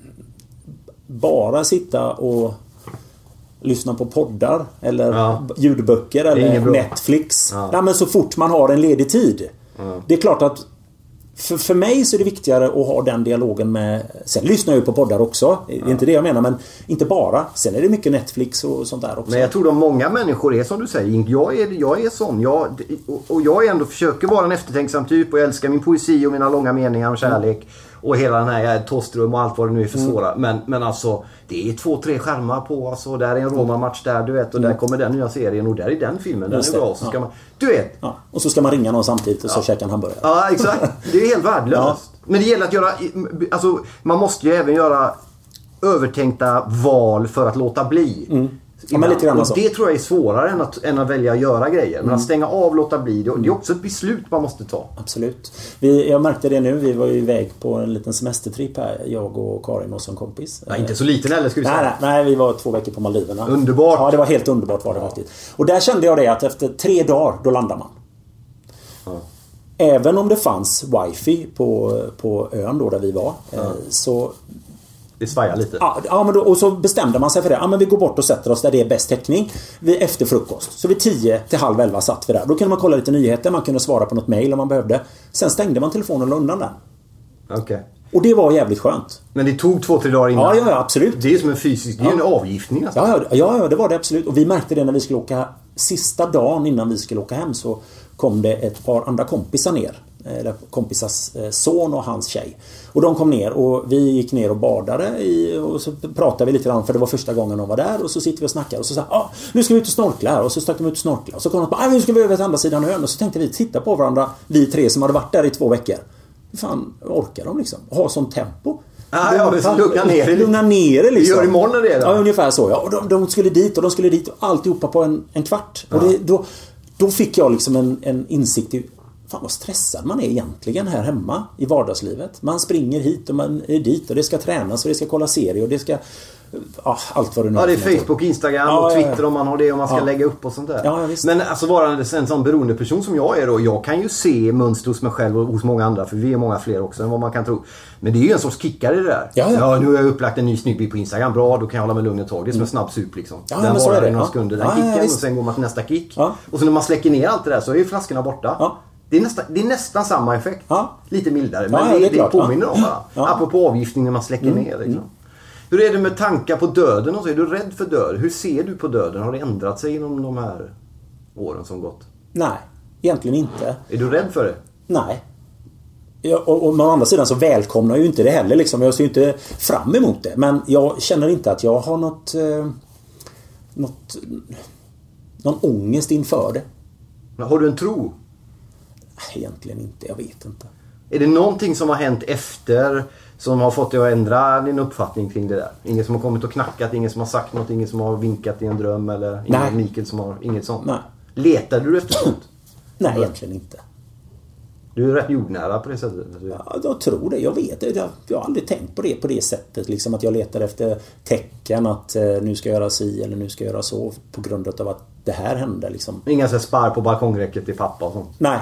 Bara sitta och lyssna på poddar eller ljudböcker eller Netflix. Nej, men så fort man har en ledig tid. Det är klart att för mig så är det viktigare att ha den dialogen med... Sen lyssnar jag ju på poddar också. Det är inte det jag menar, men inte bara. Sen är det mycket Netflix och sånt där också. Men jag tror att många människor är som du säger. Jag är sån. Jag ändå försöker vara en eftertänksam typ och jag älskar min poesi och mina långa meningar och kärlek. och hela den här Tåström och allt vad det nu är för svåra. Men alltså, det är 2-3 skärmar på. Alltså, där är en Roma-match där, du vet. Och där kommer den nya serien och där är den filmen. Den är bra. Så ska man, du vet. Ja. Och så ska man ringa någon samtidigt och så käka en hamburgare. Ja, exakt. Det är helt värdelöst. Ja. Men det gäller att göra... Alltså, man måste ju även göra övertänkta val för att låta bli. Ja, men lite grann och det tror jag är svårare än att välja att göra grejer. Men att stänga av, låta bli, det är också ett beslut man måste ta. Absolut. Jag märkte det nu, vi var ju iväg på en liten semestertripp här, jag och Karin och en kompis. Nej, inte så liten heller ska vi säga. Nej, vi var 2 veckor på Maldiverna. Underbart. Ja, det var helt underbart var det faktiskt. Och där kände jag det att efter 3 dagar, då landar man. Ja. Även om det fanns wifi på ön då där vi var, så... Det svajar lite. Ja, men då, och så bestämde man sig för det. Ja, men vi går bort och sätter oss där det är bäst täckning efter frukost. Så vid 10 till halv 11 satt vi där. Då kunde man kolla lite nyheter, man kunde svara på något mejl om man behövde. Sen stängde man telefonen och undan den. Okej. Och det var jävligt skönt. Men det tog 2-3 dagar innan? Ja, absolut. Det är som en fysisk, det är en avgiftning alltså. Ja, det var det absolut. Och vi märkte det när vi skulle åka, sista dagen innan vi skulle åka hem så kom det ett par andra kompisar ner. Eller kompisars son och hans tjej. Och de kom ner och vi gick ner och badade och så pratade vi lite grann för det var första gången de var där och så sitter vi och snackar och så sa nu ska vi ut och snorkla här och så stack de ut och snorkla och så kom de på nu ska vi över till andra sidan ön och så tänkte vi titta på varandra, vi 3 som hade varit där i 2 veckor. Hur fan orkar de liksom? Ha sån tempo? Lugna ner det liksom. Vi gör imorgon det då? Ja, ungefär så. Ja. Och de skulle dit och alltihopa på en kvart. Ja. Och då fick jag liksom en insikt i fan vad stressad man är egentligen här hemma i vardagslivet. Man springer hit och man är dit och det ska tränas och det ska kolla serier och det ska allt vad det nu är. Ja, det är Facebook, Instagram och Twitter om man har det och man ska lägga upp och sånt där. Ja, visst. Men alltså vara en sån beroende person som jag är då, jag kan ju se mönster hos mig själv och hos många andra för vi är många fler också än vad man kan tro. Men det är ju en sorts kickare det där. Ja, nu har jag upplagt en ny snygg bild på Instagram. Bra, då kan jag hålla mig lugn ett tag. Det är som en snabb sup liksom. Ja, den varar i några sekunder, den kickar och sen går man till nästa kick. Ja. Och så när man släcker ner allt det där så är ju flaskorna borta. Ja. Det är nästan samma effekt. Ja. Lite mildare. Men det påminner om varandra. Apropå avgiftning när man släcker ner. Liksom. Hur är det med tankar på döden? Och så? Är du rädd för död? Hur ser du på döden? Har det ändrat sig inom de här åren som gått? Nej, egentligen inte. Är du rädd för det? Nej. Och å andra sidan så välkomnar jag ju inte det heller. Liksom. Jag ser ju inte fram emot det. Men jag känner inte att jag har någon ångest inför det. Men har du en tro? Egentligen inte, jag vet inte. Är det någonting som har hänt efter som har fått dig att ändra din uppfattning kring det där? Ingen som har kommit och knackat, ingen som har sagt något, ingen som har vinkat i en dröm eller ingen Mikael som har inget sånt? Nej. Letar du efter sånt? Nej, egentligen inte. Du är rätt jordnära på det sättet? Ja, jag tror det. Jag vet det. Jag har aldrig tänkt på det sättet. Liksom att jag letar efter tecken att nu ska jag göra si eller nu ska jag göra så på grund av att det här hände. Liksom. Inga så spar på balkongräcket till pappa och sånt? Nej.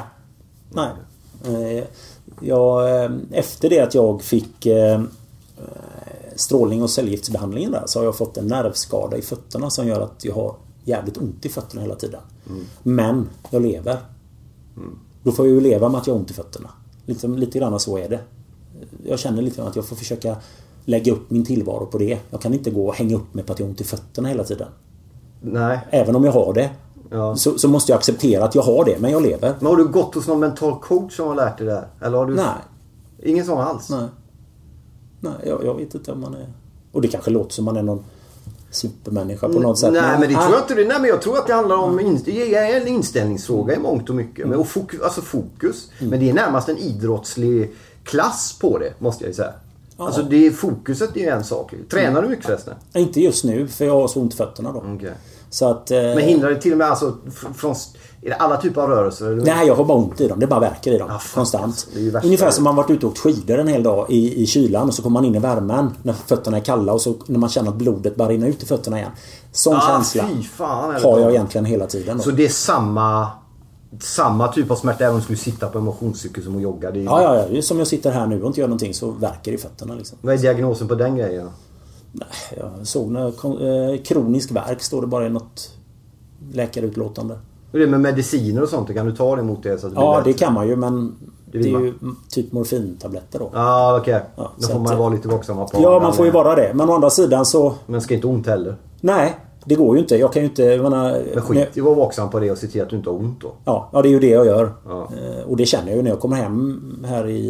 Efter det att jag fick strålning och cellgiftsbehandlingen där så har jag fått en nervskada i fötterna som gör att jag har jävligt ont i fötterna hela tiden. Men jag lever. Då får jag ju leva med att jag har ont i fötterna. Lite grann så är det. Jag känner lite grann att jag får försöka lägga upp min tillvaro på det. Jag kan inte gå och hänga upp mig på att jag har ont i fötterna hela tiden. Nej. Även om jag har det. Ja. Så måste jag acceptera att jag har det, men jag lever. Men har du gått hos någon mental coach som har lärt dig det här? Eller har du... Nej. Ingen sån alls? Nej, jag vet inte om man är... Och det kanske låter som man är någon supermänniska på något sätt. Nej, men det tror jag inte det. Nej, men jag tror att det handlar om en inställningsfråga i mångt och mycket. Men fokus. Men det är närmast en idrottslig klass på det, måste jag säga. Alltså fokuset är ju en sak. Tränar du mycket förresten? Inte just nu, för jag har så ont i fötterna då. Okay. Så att, men hindrar det till och med alltså, från är det alla typer av rörelser? Eller? Nej, jag har bara ont i dem. Det bara verkar i dem. Konstant. Alltså, ungefär som man varit ute och åkt skidor en hel dag i kylan och så kommer man in i värmen när fötterna är kalla och så när man känner att blodet bara rinner ut i fötterna igen. Sån känsla har jag egentligen hela tiden. Då. Så det är samma typ av smärta även om du skulle sitta på en motionscykel som att jogga? Det är ja. Det är som jag sitter här nu och inte gör någonting så verkar i fötterna. Liksom. Vad är diagnosen på den grejen? Nej, jag såg kronisk värk står det bara i något läkarutlåtande. Hur är det med mediciner och sånt? Kan du ta det emot det? Så att det blir bättre? Det kan man ju, men det är ju typ morfintabletter då. Okej. Då får man vara lite vaksam på. Ja, man får ju vara det. Men å andra sidan så... Men ska inte ont heller? Nej, det går ju inte. Jag kan ju inte... Men skit i att vara vaksam på det och se till att du inte har ont då. Ja, det är ju det jag gör. Ja. Och det känner jag ju när jag kommer hem här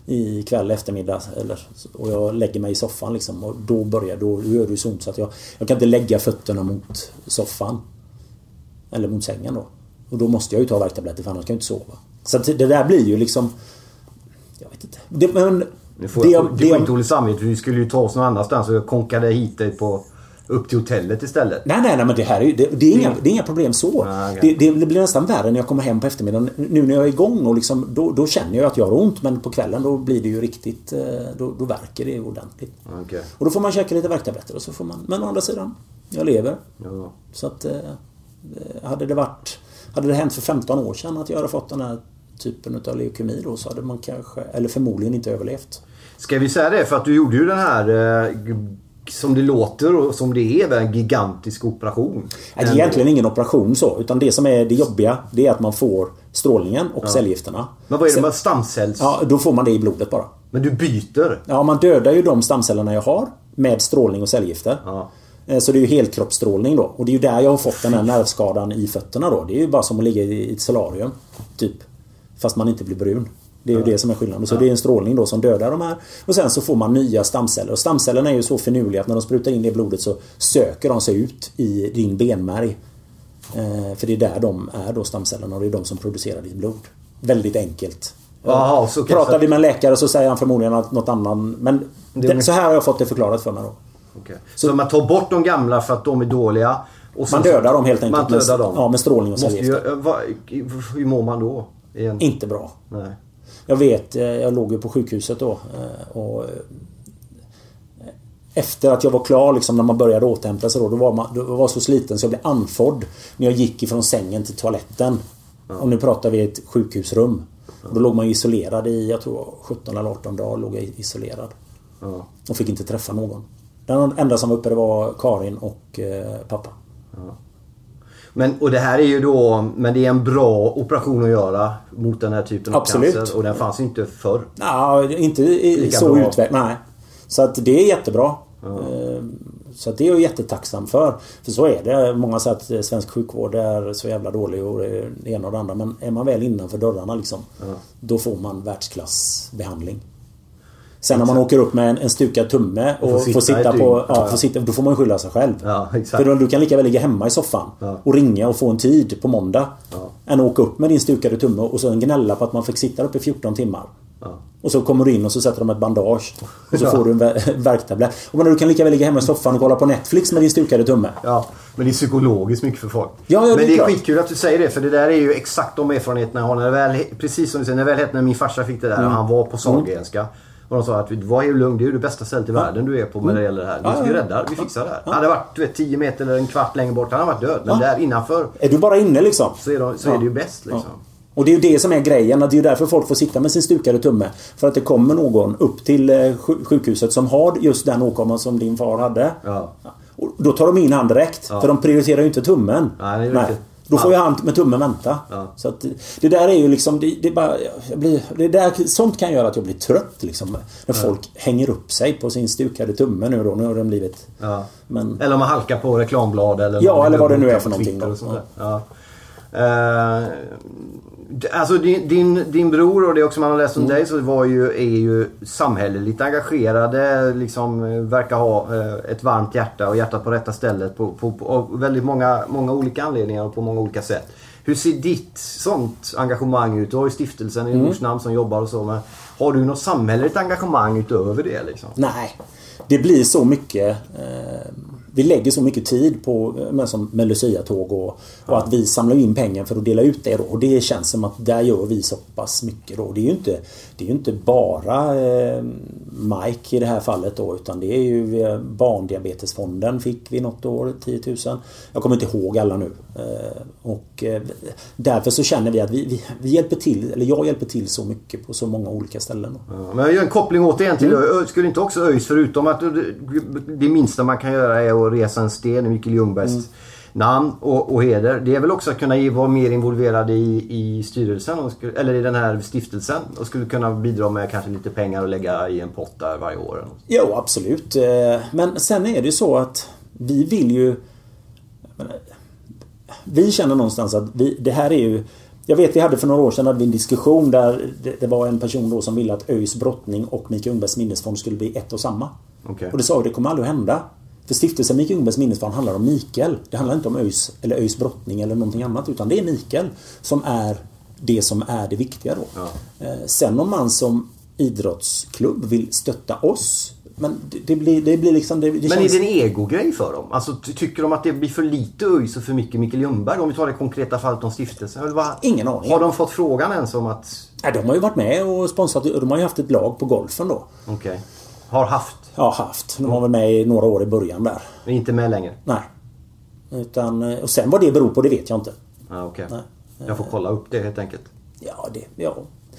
i kväll eftermiddag och jag lägger mig i soffan liksom, och då gör det ju så ont så att jag kan inte lägga fötterna mot soffan eller mot sängen då. Och då måste jag ju ta värktabletter för annars kan jag inte sova. Så det där blir ju liksom, jag vet inte. Du får inte dåligt samvete, vi skulle ju ta oss någon annanstans och konkade hit dig upp till hotellet istället. Nej, men det här är inga problem så. Det blir nästan värre när jag kommer hem på eftermiddagen. Nu när jag är igång och liksom, då känner jag att jag har ont, men på kvällen då blir det ju riktigt, då verkar det ordentligt. Okay. Och då får man käka lite värktabletter och så får man, men å andra sidan, jag lever. Ja. Så att hade det hänt för 15 år sedan att jag hade fått den här typen av leukemi då, så hade man kanske, eller förmodligen inte överlevt. Ska vi säga det, för att du gjorde ju den här som det låter och som det är en gigantisk operation. Det är egentligen ingen operation så, utan det som är det jobbiga, det är att man får strålningen och cellgifterna. Men vad är det med stamcells? Ja, då får man det i blodet bara. Men du byter? Ja, man dödar ju de stamcellerna jag har med strålning och cellgifter. Ja. Så det är ju helkroppsstrålning då. Och det är ju där jag har fått den här nervskadan i fötterna då. Det är ju bara som att ligga i ett solarium typ. Fast man inte blir brun. Det är ju det som är skillnaden. Så det är en strålning då som dödar de här. Och sen så får man nya stamceller. Och stamcellerna är ju så finurliga att när de sprutar in det i blodet så söker de sig ut i din benmärg. För det är där de är då, stamcellerna. Och det är de som producerar ditt blod. Väldigt enkelt. Aha, så pratar vi med en läkare så säger han förmodligen något annan. Men så här har jag fått det förklarat för mig då. Okay. Så man tar bort de gamla för att de är dåliga. Och man dödar dem helt enkelt. Man dödar dem. Ja, med strålning och cellgifter. Hur mår man då? Inte bra. Nej. Jag vet, jag låg ju på sjukhuset då. Och efter att jag var klar liksom, när man började återhämta sig då var så sliten så jag blev andfådd när jag gick ifrån sängen till toaletten. Ja. Och nu pratar vi ett sjukhusrum. Ja. Då låg man isolerad i, jag tror 17 eller 18 dagar låg jag isolerad. Ja. Och fick inte träffa någon. Den enda som var uppe det var Karin och pappa. Ja. Och det här är ju då, men det är en bra operation att göra mot den här typen av cancer. Och den fanns inte förr. Ja, inte så utvecklat. Nej. Så att det är jättebra. Ja. Så att det är jag jättetacksam för. För så är det. Många säger att svensk sjukvård är så jävla dålig och det ena och det andra. Men är man väl innanför dörrarna liksom, då får man världsklassbehandling. Sen när man åker upp med en stukad tumme och får sitta på, då får man skylla sig själv. Ja, exakt. För du kan lika väl ligga hemma i soffan och ringa och få en tid på måndag än att åka upp med din stukade tumme och så gnälla på att man fick sitta uppe i 14 timmar. Ja. Och så kommer du in och så sätter de ett bandage och så får du en värktablett. Och du kan lika väl ligga hemma i soffan och kolla på Netflix med din stukade tumme. Ja, men det är psykologiskt mycket för folk. Ja, men det är klart. skitkul att du säger det, för det där är ju exakt de erfarenheterna jag har. Precis som du säger, när min farsa fick det där och han var på Sahlgrenska. Och de sa att var ju lugn, det är ju det bästa stället i världen du är på när det gäller det här. Vi är rädda, vi fixar det här. Hade varit 10 meter eller en kvart längre bort, han hade varit död. Men där innanför är du bara inne liksom. Så är det ju bäst liksom. Och det är ju det som är grejen, att det är därför folk får sitta med sin stukade tumme. För att det kommer någon upp till sjukhuset som har just den åkomman som din far hade. Ja. Och då tar de in han direkt, för de prioriterar ju inte tummen. Nej. Då får ju han med tummen vänta. Ja. Så att det där är ju liksom, det är bara, sånt kan göra att jag blir trött liksom. När folk hänger upp sig på sin stukade tumme nu då. Nu har de blivit... Ja. Men, eller om man halkar på reklamblad eller... Ja, eller vad det nu är för någonting då. Ja. Alltså din bror, och det också man har läst om dig, så är ju samhälleligt engagerade, liksom verkar ha ett varmt hjärta och hjärtat på rätta stället på väldigt många olika anledningar och på många olika sätt. Hur ser ditt sånt engagemang ut? Du har ju stiftelsen i mors namn som jobbar och så, men har du något samhälleligt engagemang utöver det liksom? Nej, det blir så mycket... Vi lägger så mycket tid på med Lucia-tåg och att vi samlar in pengar för att dela ut det då. Och det känns som att där gör vi så pass mycket då. Det är ju inte bara Mike i det här fallet då, utan det är ju Barndiabetesfonden fick vi något år, 10 000. Jag kommer inte ihåg alla nu. Och därför så känner vi att vi hjälper till, eller jag hjälper till så mycket på så många olika ställen. Ja, men jag gör en koppling återigen till skulle inte också ÖIS, förutom att det minsta man kan göra är att resa en sten i Mikael Ljungbergs namn och heder. Det är väl också att kunna vara mer involverad i styrelsen eller i den här stiftelsen och skulle kunna bidra med kanske lite pengar och lägga i en pott där varje år. Jo, absolut. Men sen är det ju så att vi vill ju... Vi känner någonstans att det här är ju Jag vet vi hade för några år sedan en diskussion där det var en person då som ville att ÖIS brottning och Mikael Ljungbergs minnesfond skulle bli ett och samma. Okay. Och det sa vi, det kommer aldrig att hända. För stiftelsen Mikael Ljungbergs minnesfond handlar om Mikael. Det handlar inte om ÖIS eller ÖIS brottning eller någonting annat, utan det är Mikael som är det viktiga då. Ja. Sen om man som idrottsklubb vill stötta oss, men det blir liksom... Det men känns... är det en egogrej för dem? Alltså tycker de att det blir för lite ÖIS och för mycket Mikael Ljungberg? Om vi tar det konkreta fallet om stiftelsen. Ingen aning. Har de fått frågan ens om att... Nej, de har ju varit med och sponsrat. De har ju haft ett lag på golfen då. Okej. Har haft? Ja, haft. De var väl med i några år i början där. Men inte med längre? Nej. Utan, och sen vad det beror på, det vet jag inte. Ja, okej. Jag får kolla upp det helt enkelt. Ja.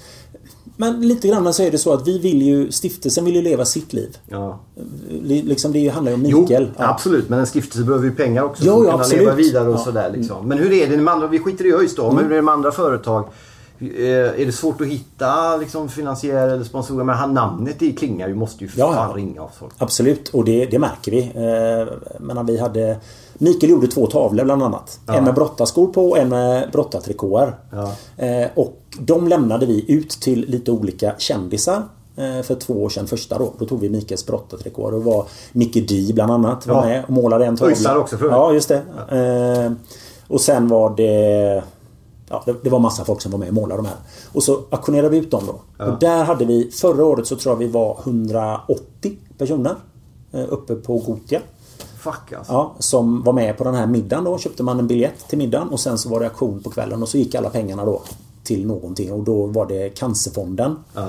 Men lite grann så är det så att stiftelsen vill ju leva sitt liv. Ja. Liksom det handlar ju om Mikael. Jo, absolut. Men en stiftelse behöver ju pengar också. Jo, för att kunna absolut. leva vidare och sådär liksom. Men hur är det med andra? Vi skiter i ÖIS då. Men hur är det med andra företag? Är det svårt att hitta liksom, finansiärer eller sponsorer? Men namnet i klingar, vi måste ju fan ringa av folk. Absolut, och det märker vi. Men vi hade... Mikael gjorde 2 tavlor bland annat. En med brottarskor på och en med brottartrikåer. Ja. Och de lämnade vi ut till lite olika kändisar för 2 år sedan första då. Då tog vi Mikaels brottartrikåer och var Micke D bland annat var med och målade en tavla. Öjsar också för Ja, just det. Ja. Och sen var det... Ja, det var massa folk som var med och målade de här. Och så auktionerade vi ut dem då. Ja. Och där hade vi, förra året så tror jag vi var 180 personer uppe på Gotia. Fuck alltså. Ja, som var med på den här middagen då. Köpte man en biljett till middagen och sen så var det auktion på kvällen och så gick alla pengarna då till någonting. Och då var det Cancerfonden. Ja.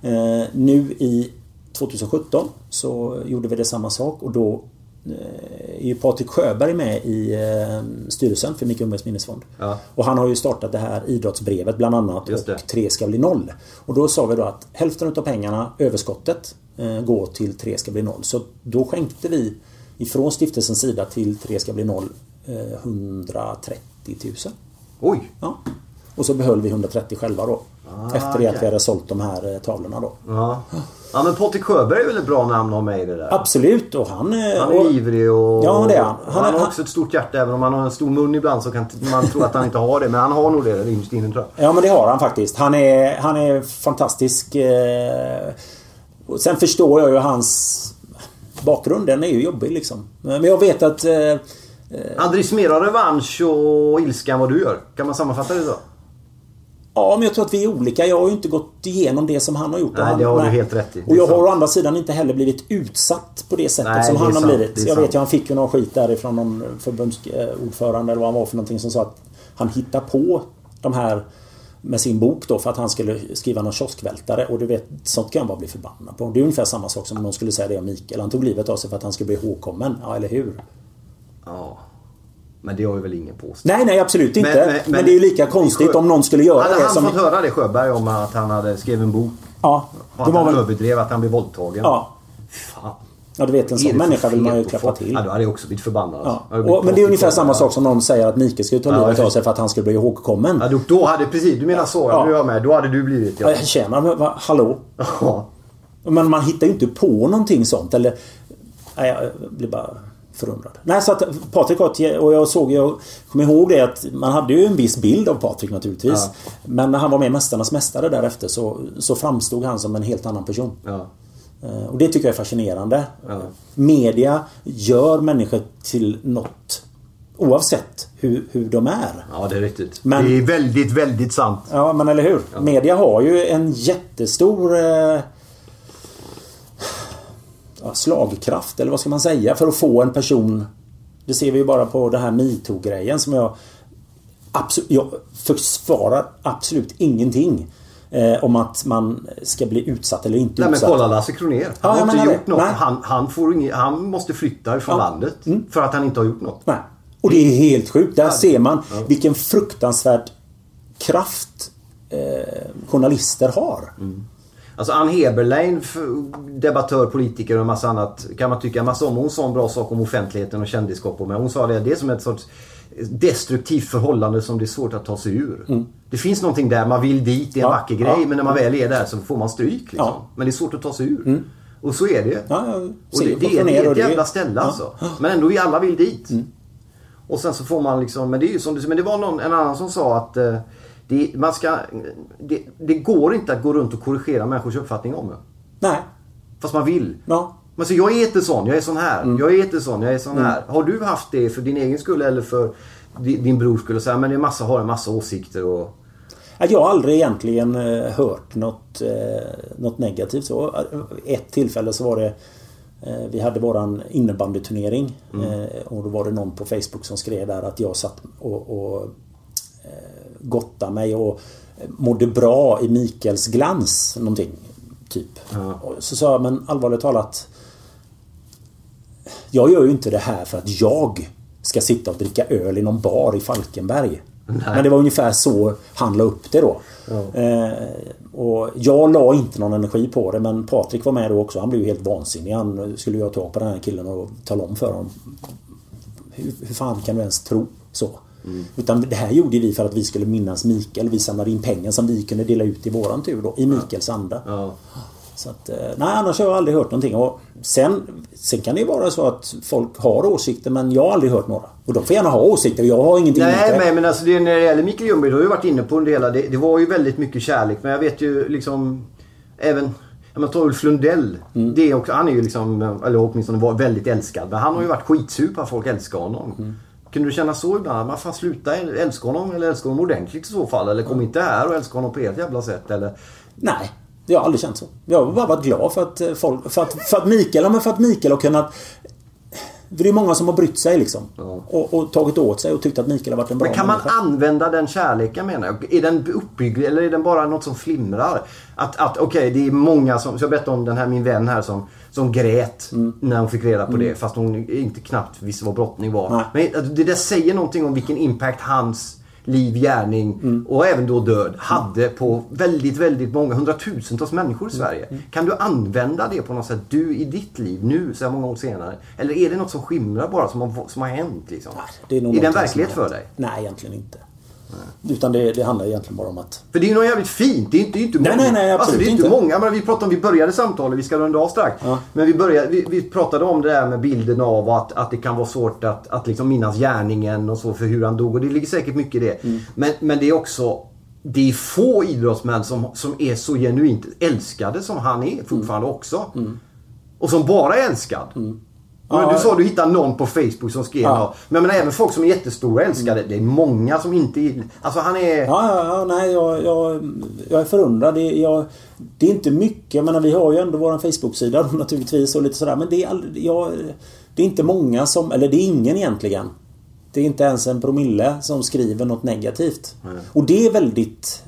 Nu i 2017 så gjorde vi det samma sak och då är ju Patrik Sjöberg med i styrelsen för Mikael Ljungbergs minnesfond. Ja. Och han har ju startat det här idrottsbrevet bland annat och 3 ska bli 0. Och då sa vi då att hälften av pengarna, överskottet, går till 3 ska bli 0. Så då skänkte vi ifrån stiftelsens sida till 3 ska bli 0 130 000. Oj! Ja. Och så behöll vi 130 själva då. Efter det att vi hade sålt de här tavlorna då. Ja. Ja, men Patrik Sjöberg är väl ett bra namn att ha med i det där? Absolut, och han är ivrig och... Ja, det är han. Han har också ett stort hjärta, även om han har en stor mun ibland så kan man tro att han inte har det. Men han har nog det innerst inne, tror jag. Ja, men det har han faktiskt. Han är fantastisk. Sen förstår jag ju hans bakgrund, den är ju jobbig liksom. Men jag vet att... Han drivs mer av revansch och ilska än vad du gör. Kan man sammanfatta det så? Ja, men jag tror att vi är olika. Jag har ju inte gått igenom det som han har gjort. Nej, det har du helt rätt i. Och jag har å andra sidan inte heller blivit utsatt på det sättet som han har blivit. Jag vet ju, han fick ju någon skit därifrån någon förbundsordförande eller vad han var för någonting som sa att han hittar på de här med sin bok då för att han skulle skriva någon kioskvältare. Och du vet, sånt kan jag bara bli förbannad på. Det är ungefär samma sak som om någon skulle säga det om Mikael. Han tog livet av sig för att han skulle bli ihågkommen. Ja, eller hur? Ja. Men det har ju väl ingen på sig. Nej, absolut inte. Men det är ju lika konstigt om någon skulle göra det. Hade han fått höra det, Sjöberg, om att han hade skrivit en bok? Ja. Och att han överdrev att han blev våldtagen? Ja. Fan. Ja, du vet, en sån människa vill man ju klappa till. Ja, då hade jag också blivit förbannad. Ja. Men det är ungefär samma sak som någon säger att Mikael skulle ta livet av sig för att han skulle bli ihågkommen. Ja, då hade precis, du menar så, ja. Du är med, då hade du blivit... Ja, jag känner, hallå? Ja. Men man hittar ju inte på någonting sånt, eller... Nej, jag blir bara förundrad. Nej, så att Patrik och jag kommer ihåg det att man hade ju en viss bild av Patrik naturligtvis. Ja. Men när han var med Mästarnas mästare därefter så framstod han som en helt annan person. Ja. Och det tycker jag är fascinerande. Ja. Media gör människor till något oavsett hur de är. Ja, det är riktigt. Men, det är väldigt, väldigt sant. Ja, men eller hur? Ja. Media har ju en jättestor slagkraft, eller vad ska man säga, för att få en person. Det ser vi ju bara på den här MeToo-grejen som jag försvarar absolut ingenting om att man ska bli utsatt eller inte utsatt. Nej, men kolla Lasse Kronér. Han har inte gjort något. Han måste flytta ifrån landet för att han inte har gjort något. Nej. Och det är helt sjukt. Där ser man vilken fruktansvärd kraft journalister har. Mm. Alltså Ann Heberlein, debattör, politiker och en massa annat, kan man tycka en massa om. Hon sa en bra sak om offentligheten och kändisskap. Men hon sa det är som ett sorts destruktivt förhållande som det är svårt att ta sig ur. Mm. Det finns någonting där, man vill dit, det är en vacker grej, men när man väl är där så får man stryk liksom. Ja. Men det är svårt att ta sig ur. Mm. Och så är det. Och det är ett jävla ställe alltså. Men ändå vi alla vill dit. Mm. Och sen så får man liksom, men det är ju som du, men det var en annan som sa att det går inte att gå runt och korrigera människors uppfattning om det. Nej. Fast man vill. Ja. Men så jag är inte sån, jag är sån här. Jag är inte sån, jag är sån här. Har du haft det för din egen skull eller för din brors skull? Och så här, men det är har en massa åsikter och... Jag har aldrig egentligen hört något negativt. Så ett tillfälle så var det... Vi hade våran innebandyturnering. Och då var det någon på Facebook som skrev där att jag satt och gottade mig och mådde bra i Mikaels glans. Någonting, typ. Så sa jag, men allvarligt talat... Jag gör ju inte det här för att jag ska sitta och dricka öl i någon bar i Falkenberg. Nej. Men det var ungefär så han la upp det då. Och jag la inte någon energi på det. Men Patrik var med då också. Han blev ju helt vansinnig. Han skulle ju ta på den här killen och tala om för honom. Hur fan kan du ens tro så? Utan det här gjorde vi för att vi skulle minnas Mikael. Vi samlade in pengar som vi kunde dela ut i våran tur då. I Mikaels anda. Så att, nej, annars har jag aldrig hört någonting. Och sen kan det ju vara så att folk har åsikter, men jag har aldrig hört några. Och de får gärna ha åsikter, jag har ingenting emot det. Nej, men alltså det, när det gäller Mikael Ljungberg, då har ju varit inne på en del av det. Det var ju väldigt mycket kärlek, men jag vet ju liksom även... Man tar Ulf Lundell. Det är också, han är ju liksom, eller åtminstone var väldigt älskad. Men han har ju varit skitsuper, folk älskar honom. Kunde du känna så ibland? Man fan sluta älska honom, eller älska honom ordentligt i så fall? Eller kom inte här och älska honom på ett jävla sätt? Eller... Nej. Jag har aldrig känt så. Jag har bara varit glad för att folk, för att Mikael har kunnat... För det är många som har brytt sig liksom. Och tagit åt sig och tyckt att Mikael har varit en bra människa. Men kan man använda den kärleken, menar jag? Är den uppbygglig eller är den bara något som flimrar? Att okej, det är många som... Så jag berättade om den här, min vän här som grät när hon fick reda på det. Fast hon inte knappt visste vad brottning var. Nej. Men det där säger någonting om vilken impact hans... liv, gärning och även då död hade på väldigt, väldigt många, hundratusentals människor i Sverige. Kan du använda det på något sätt, du i ditt liv nu, så här många år senare? Eller är det något som skimrar bara, som har hänt liksom? Nej, det är nog den verklighet för dig? Nej, egentligen inte. Nej. Utan det handlar egentligen bara om att... För det är ju något jävligt fint. Det är inte många. Nej, absolut alltså, det är inte inte många. Men vi pratade om, vi började samtalet, vi ska runda av strax. Ja. Men vi pratade om det där med bilden av att det kan vara svårt att liksom minnas gärningen och så för hur han dog. Och det ligger säkert mycket i det. Men det är också... Det är få idrottsmän som är så genuint älskade som han är fortfarande också. Och som bara är älskad. Men du sa du hittade någon på Facebook som skrev men även folk som är jättestora älskade. Det är många som inte... Alltså han är... Nej, jag är förundrad. Det är inte mycket, men vi har ju ändå vår Facebook-sida naturligtvis och lite sådär. Men det är inte många som... Eller det är ingen egentligen. Det är inte ens en promille som skriver något negativt. Och det är väldigt...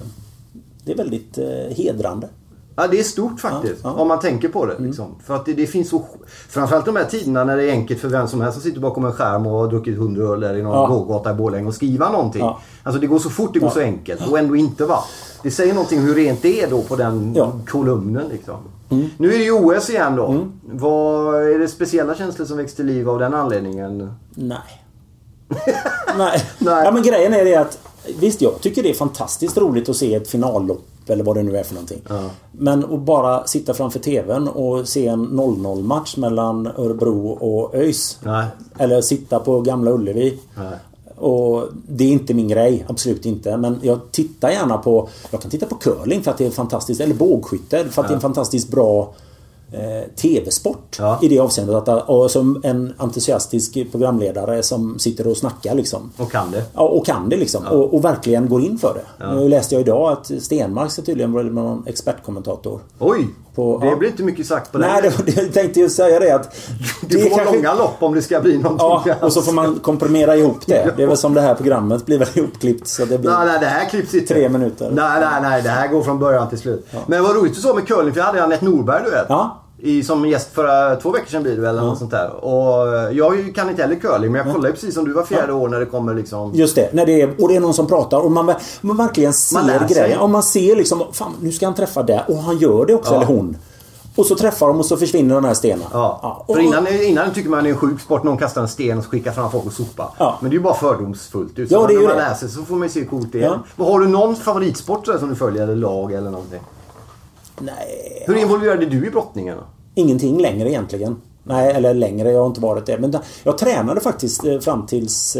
hedrande. Ja, det är stort faktiskt. Om man tänker på det. Liksom. För att det finns så... Framförallt de här tiderna när det är enkelt för vem som helst som sitter bakom en skärm och har druckit 100 öl i någon gågata i Borlänge och skriva någonting. Alltså det går så fort, det går så enkelt. Och ändå inte va. Det säger någonting hur rent det är då på den kolumnen liksom. Nu är det ju OS igen då. Vad är det speciella känslor som växte till liv av den anledningen? Nej. Ja, men grejen är det att visst, jag tycker det är fantastiskt roligt att se ett finallopp eller vad det nu är för någonting. Men att bara sitta framför tvn och se en 0-0 match mellan Örebro och ÖIS. Eller sitta på Gamla Ullevi. Och det är inte min grej, absolut inte. Men jag tittar gärna på... Jag kan titta på curling för att det är fantastiskt. Eller bågskytte för att det är en fantastiskt bra tv-sport i det avseendet. Och som en entusiastisk programledare som sitter och snackar liksom. Och kan det. Ja, och kan det liksom. Och verkligen går in för det. Nu läste jag idag att Stenmark ska tydligen vara någon expertkommentator. Oj! Det blir inte mycket sagt på det. Nej, jag tänkte ju säga det att... Det får långa lopp om det ska bli någonting. Ja, och så får man komprimera ihop det. Det är väl som det här programmet blir väl ihopklippt så det blir... Nej, det här klipps i 3 minuter. Nej, det här går från början till slut. Men vad roligt du sa med curling, för jag hade Anette Norberg, du vet. Som gäst för 2 veckor sedan blir det väl eller något sånt där. Och jag kan inte heller curling, men jag kollar ju precis som du var 4:e år när det kommer liksom... Just det, när det är någon som pratar och man verkligen ser grejer. Och man ser liksom, fan nu ska han träffa det. Och han gör det också, eller hon. Och så träffar de och så försvinner den här stenen. För innan tycker man det är en sjuk sport. Någon kastar en sten och skickar fram folk och sopa. Men det är ju bara fördomsfullt ut. Så när man läser så får man ju se coolt det. Har du någon favoritsport så som du följer, eller lag eller någonting? Nej. Hur involverade du i brottningen då? Ingenting längre egentligen. Nej, eller längre. Jag har inte varit det. Men jag tränade faktiskt fram tills...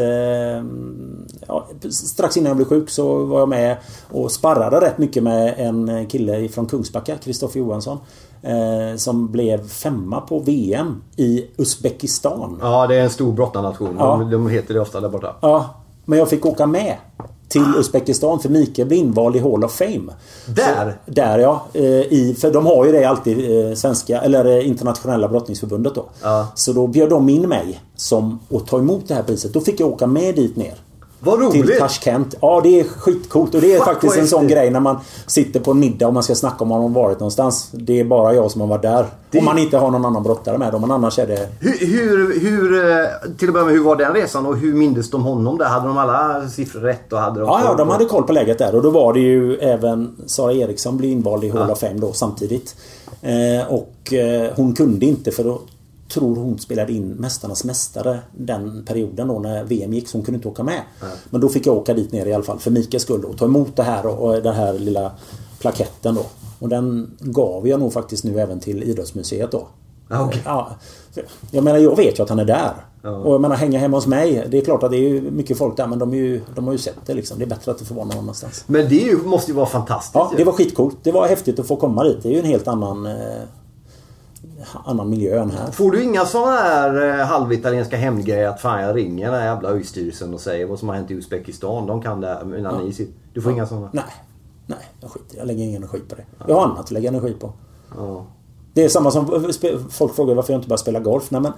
strax innan jag blev sjuk så var jag med och sparrade rätt mycket med en kille från Kungsbacka, Kristoffer Johansson. Som blev 5 på VM i Uzbekistan. Ja, det är en stor brottarnation. Ja. De heter det ofta där borta. Ja, men jag fick åka med till Uzbekistan för Mikael blev invald i Hall of Fame. Där? Så, där ja. För de har ju det alltid svenska eller internationella brottningsförbundet då. Ja. Så då bjöd de in mig att ta emot det här priset. Då fick jag åka med dit ner. Vad roligt! Till Tashkent. Ja, det är skitcoolt. Och det är faktiskt en sån grej när man sitter på en middag och man ska snacka om man har varit någonstans. Det är bara jag som har varit där. Om man inte har någon annan brottare med dem. Men annars är det... Hur till att börja med, hur var den resan och hur mindes de honom där? Hade de alla siffror rätt? Och hade de ja, de hade koll på läget där. Och då var det ju även Sara Eriksson blev invald i Hall of Fame då samtidigt. Och hon kunde inte för då tror hon spelade in Mästarnas mästare den perioden då när VM gick så hon kunde inte åka med. Men då fick jag åka dit ner i alla fall för Mikaels skull och ta emot det här och den här lilla plaketten då. Och den gav jag nog faktiskt nu även till Idrottsmuseet då. Okay. Ja, jag menar jag vet ju att han är där. Och jag menar hänga hemma hos mig. Det är klart att det är ju mycket folk där men de har ju sett det liksom. Det är bättre att det får vara någon annanstans. Men det måste ju vara fantastiskt. Ja, det var skitcoolt. Det var häftigt att få komma dit. Det är ju en helt annan miljö än här. Får du inga sådana här halvitalienska hemgrejer att fan jag ringer den här jävla östyrelsen och säger vad som har hänt i Uzbekistan? De kan det medan ni sitter. Du får inga sådana? Nej, jag lägger ingen energi på det. Jag har annat att lägga energi på. Ja. Det är samma som folk frågar varför jag inte bara spelar golf. Nej, men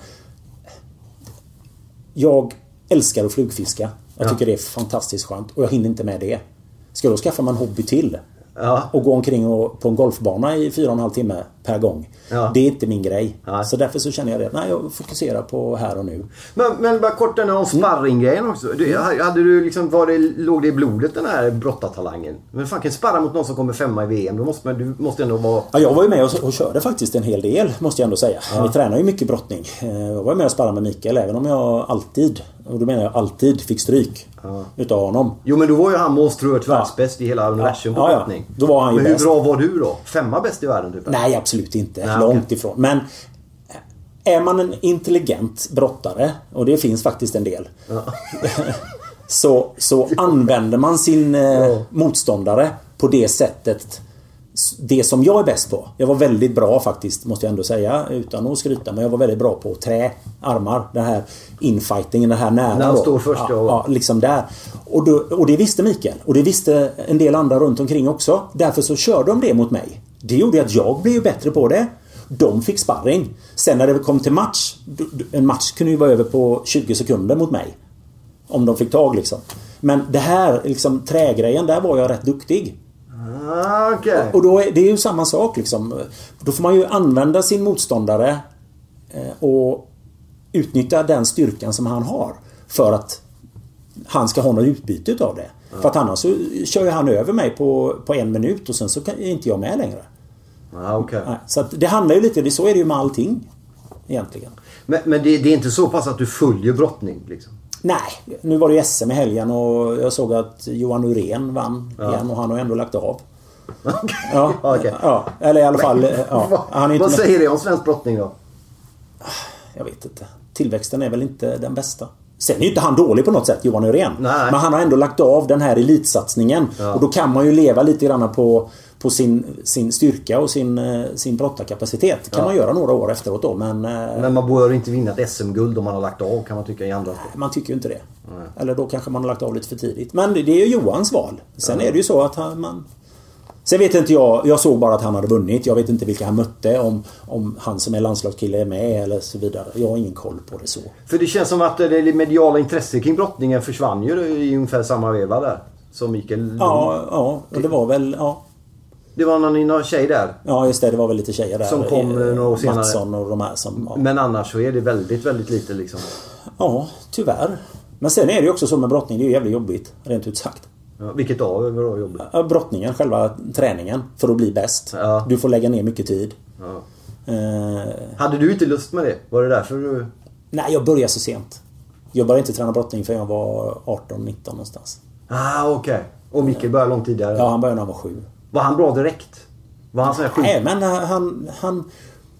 jag älskar att flugfiska. Jag tycker det är fantastiskt skönt och jag hinner inte med det. Ska då skaffa mig en hobby till? Ja. Och gå omkring på en golfbana i 4,5 timmar per gång. Ja. Det är inte min grej. Ja. Så därför så känner jag det. Nej, jag fokuserar på här och nu. Men bara kort om sparringgrejen också. Hade du liksom, låg det i blodet den här brottartalangen? Men fan kan sparra mot någon som kommer 5 i VM? Då du måste ändå vara... Ja, jag var ju med och körde faktiskt en hel del, måste jag ändå säga. Ja. Vi tränar ju mycket brottning. Jag var med och sparrade med Mikael, även om jag alltid, och då menar jag alltid, fick stryk utav honom. Jo, men då var ju han monstruöst världsbäst i hela universum på brottning. Då var han ju men hur bäst. bra var du då? 5 bäst i världen typ? Nej, absolut inte. Långt ifrån. Men är man en intelligent brottare, och det finns faktiskt en del, så använder man sin motståndare på det sättet. Det som jag är bäst på. Jag var väldigt bra faktiskt, måste jag ändå säga, utan att skryta, men jag var väldigt bra på armar, den här infightingen, den här nära. När han står först ja, liksom där. Och det visste Mikael. Och det visste en del andra runt omkring också. Därför så körde de det mot mig. Det gjorde att jag blev bättre på det. De fick sparring. Sen när det kom till match, en match kunde ju vara över på 20 sekunder mot mig. Om de fick tag liksom. Men det här liksom trägrejen, där var jag rätt duktig. Okay. Och då det är ju samma sak liksom. Då får man ju använda sin motståndare och utnyttja den styrkan som han har för att han ska ha något utbyte av det. För att annars så kör ju han över mig på 1 minut och sen så är inte jag med längre. Okay. Så att det handlar ju lite, så är det ju med allting egentligen. Men det är inte så pass att du följer brottning liksom? Nej, nu var det ju SM i helgen och jag såg att Johan Urén vann igen och han har ändå lagt av. Okay. Ja, eller i alla fall han är inte vad säger det om svensk brottning då? Jag vet inte. Tillväxten är väl inte den bästa. Sen är ju inte han dålig på något sätt, Johan Urén. Men han har ändå lagt av den här elitsatsningen. Och då kan man ju leva lite grann på sin styrka och sin brottarkapacitet. Kan man göra några år efteråt då. Men man bör inte vinna ett SM-guld om man har lagt av, kan man tycka i andra. Man tycker ju inte det. Eller då kanske man har lagt av lite för tidigt. Men det är ju Johans val. Sen är det ju så att sen vet inte jag såg bara att han hade vunnit. Jag vet inte vilka han mötte, om han som är landslagskille är med eller så vidare. Jag har ingen koll på det så. För det känns som att det mediala intresset kring brottningen försvann ju i ungefär samma veva där. Som Mikael. Ja, och det var väl, Det var någon tjej där. Ja, just det var väl lite tjejer där. Som kom några år senare. Mattsson och de här som... Ja. Men annars så är det väldigt, väldigt lite liksom. Ja, tyvärr. Men sen är det ju också så med brottning, det är ju jävligt jobbigt, rent ut sagt. Ja, vilket av är bra jobbigt? Brottningen, själva träningen, för att bli bäst. Ja. Du får lägga ner mycket tid. Ja. Hade du inte lust med det? Var det därför du... Nej, jag började så sent. Jag började inte träna brottning förrän jag var 18-19 någonstans. Okej. Och Mikael började långt tidigare? Ja, han började när han var 7. Var han bra direkt? Var han sån här skit? Nej, men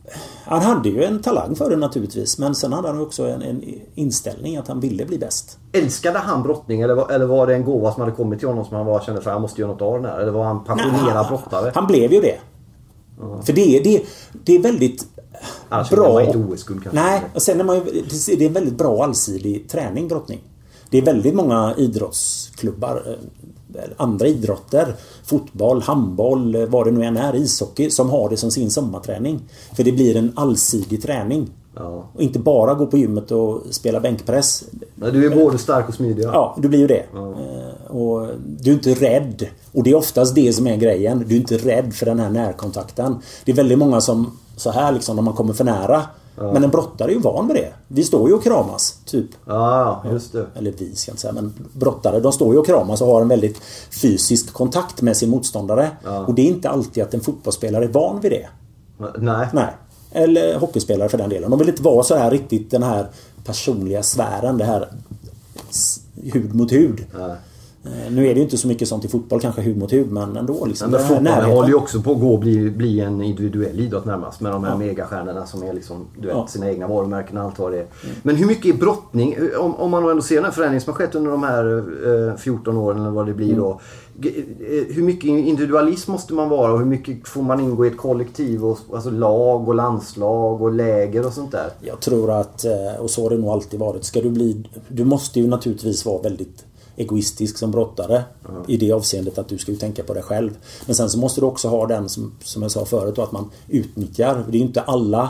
Han hade ju en talang för det naturligtvis. Men sen hade han också en inställning att han ville bli bäst. Älskade han brottning eller var det en gåva som hade kommit till honom som han var kände för han måste göra något av den här? Eller var han passionerad brottare? Han blev ju det. För det är väldigt annars bra. Var inte OS-guld kanske. Nej, och sen det är en väldigt bra allsidig träning, brottning. Det är väldigt många idrottsklubbar, andra idrotter, fotboll, handboll, vad det nu än är, ishockey, som har det som sin sommarträning. För det blir en allsidig träning. Ja. Och inte bara gå på gymmet och spela bänkpress. Men du är både stark och smidig. Ja, du blir ju det. Ja. Och du är inte rädd. Och det är oftast det som är grejen. Du är inte rädd för den här närkontakten. Det är väldigt många som så här liksom, när man kommer för nära. Ja. Men en brottare är ju van med det. Vi står ju och kramas, typ. Ja, just det. Eller vi ska inte säga, men brottare, de står ju och kramas och har en väldigt fysisk kontakt med sin motståndare. Ja. Och det är inte alltid att en fotbollsspelare är van vid det. Nej. Eller hockeyspelare för den delen. De vill inte vara så här riktigt den här personliga sfären, det här hud mot hud. Ja. Nu är det ju inte så mycket sånt i fotboll, kanske hud mot hud, men ändå liksom. Men fotbollen håller ju också på att gå och bli en individuell idrott närmast med de här megastjärnorna som är liksom, du vet, sina egna varumärken och allt vad det är. Men hur mycket är brottning, om man ändå ser den här förändringen som har skett under de här 14 åren eller vad det blir då. Hur mycket individualism måste man vara och hur mycket får man ingå i ett kollektiv och alltså lag och landslag och läger och sånt där? Jag tror att, och så har det nog alltid varit, du måste ju naturligtvis vara väldigt egoistisk som brottare i det avseendet att du ska ju tänka på dig själv. Men sen så måste du också ha den som jag sa förut då, att man utnyttjar. Det är ju inte alla.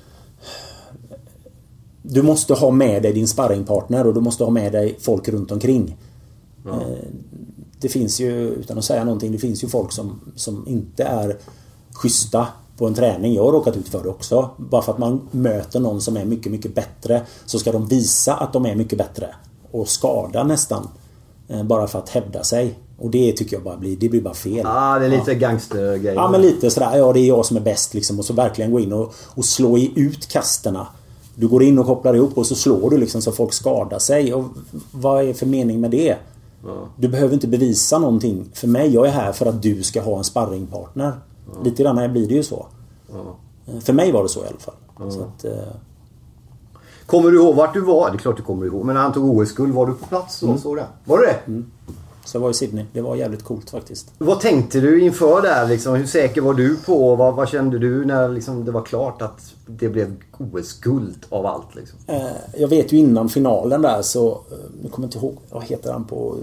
Du måste ha med dig din sparringpartner och du måste ha med dig folk runt omkring. Det finns ju, utan att säga någonting, det finns ju folk som inte är schyssta på en träning. Jag har råkat ut för det också. Bara för att man möter någon som är mycket, mycket bättre så ska de visa att de är mycket bättre och skada nästan. Bara för att hävda sig. Och det tycker jag det blir bara fel. Ja, det är lite gangstergrejer. Ja, men lite sådär. Det är jag som är bäst liksom. Och så verkligen gå in och slå ut kasterna. Du går in och kopplar ihop och så slår du liksom så folk skadar sig. Och vad är för mening med det? Ja. Du behöver inte bevisa någonting. För mig, jag är här för att du ska ha en sparringpartner. Ja. Lite grann blir det ju så. Ja. För mig var det så i alla fall. Ja. Så att, kommer du ihåg vart du var? Det är klart du kommer ihåg. Men när han tog OS-guld, var du på plats? Så det. Var du det? Mm. Så jag var i Sydney. Det var jävligt coolt faktiskt. Vad tänkte du inför där? Liksom? Hur säker var du på? Vad kände du när liksom, det var klart att det blev OS-guld av allt? Liksom? Jag vet ju innan finalen där så... Jag kommer inte ihåg. Vad heter han på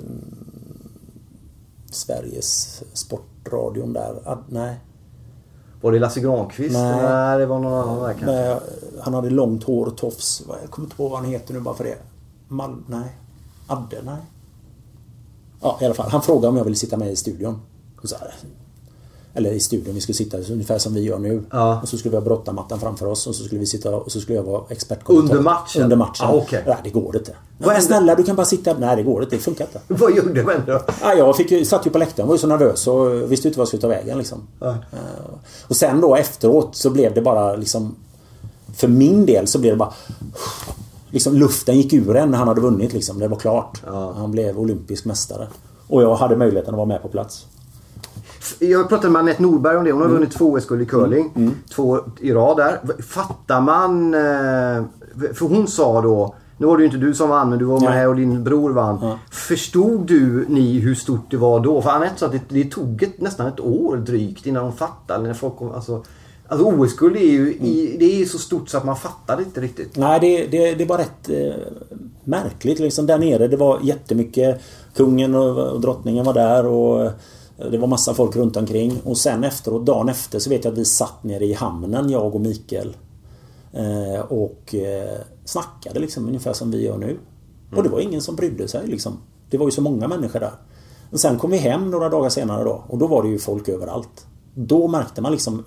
Sveriges sportradion där? Nej. Var det Lasse Granqvist? Nej, det var någon annan där kanske. Nej, han hade långt hår och tofs. Jag kommer inte på vad han heter nu bara för det. Nej. Ja, i alla fall. Han frågade om jag ville sitta med i studion. Så här. Eller i studion. Vi skulle sitta ungefär som vi gör nu. Ja. Och så skulle vi ha brottamattan framför oss. Och så skulle vi sitta och så skulle jag vara expertkommentator. Under matchen? Ah, okay. Nej, det går inte. Men snälla, du kan bara sitta... Nej, det går inte. Det funkar inte. Vad gjorde du då? Ja, jag satt ju på läktaren. Var ju så nervös och visste inte vad jag skulle ta vägen liksom. Och sen då efteråt så blev det bara liksom... För min del så blev det bara... Liksom luften gick ur en när han hade vunnit liksom. Det var klart. Ja. Han blev olympisk mästare. Och jag hade möjligheten att vara med på plats. Jag pratade med Anette Norberg om det. Hon har vunnit 2 OS-guld i curling. 2 i rad där. Fattar man... För hon sa då... Nu var det ju inte du som vann, men du var med och din bror vann. Ja. Förstod ni hur stort det var då? För Anette sa att det tog nästan ett år drygt innan de fattade. När folk kom, alltså OS-guld är ju det är så stort så att man fattar inte riktigt. Nej, det var rätt märkligt liksom där nere. Det var jättemycket, kungen och drottningen var där och det var massa folk runt omkring. Och sen efteråt, dagen efter, så vet jag att vi satt nere i hamnen, jag och Mikael, och snackade liksom ungefär som vi gör nu. Och det var ingen som brydde sig liksom. Det var ju så många människor där. Och sen kom vi hem några dagar senare då, och då var det ju folk överallt. Då märkte man liksom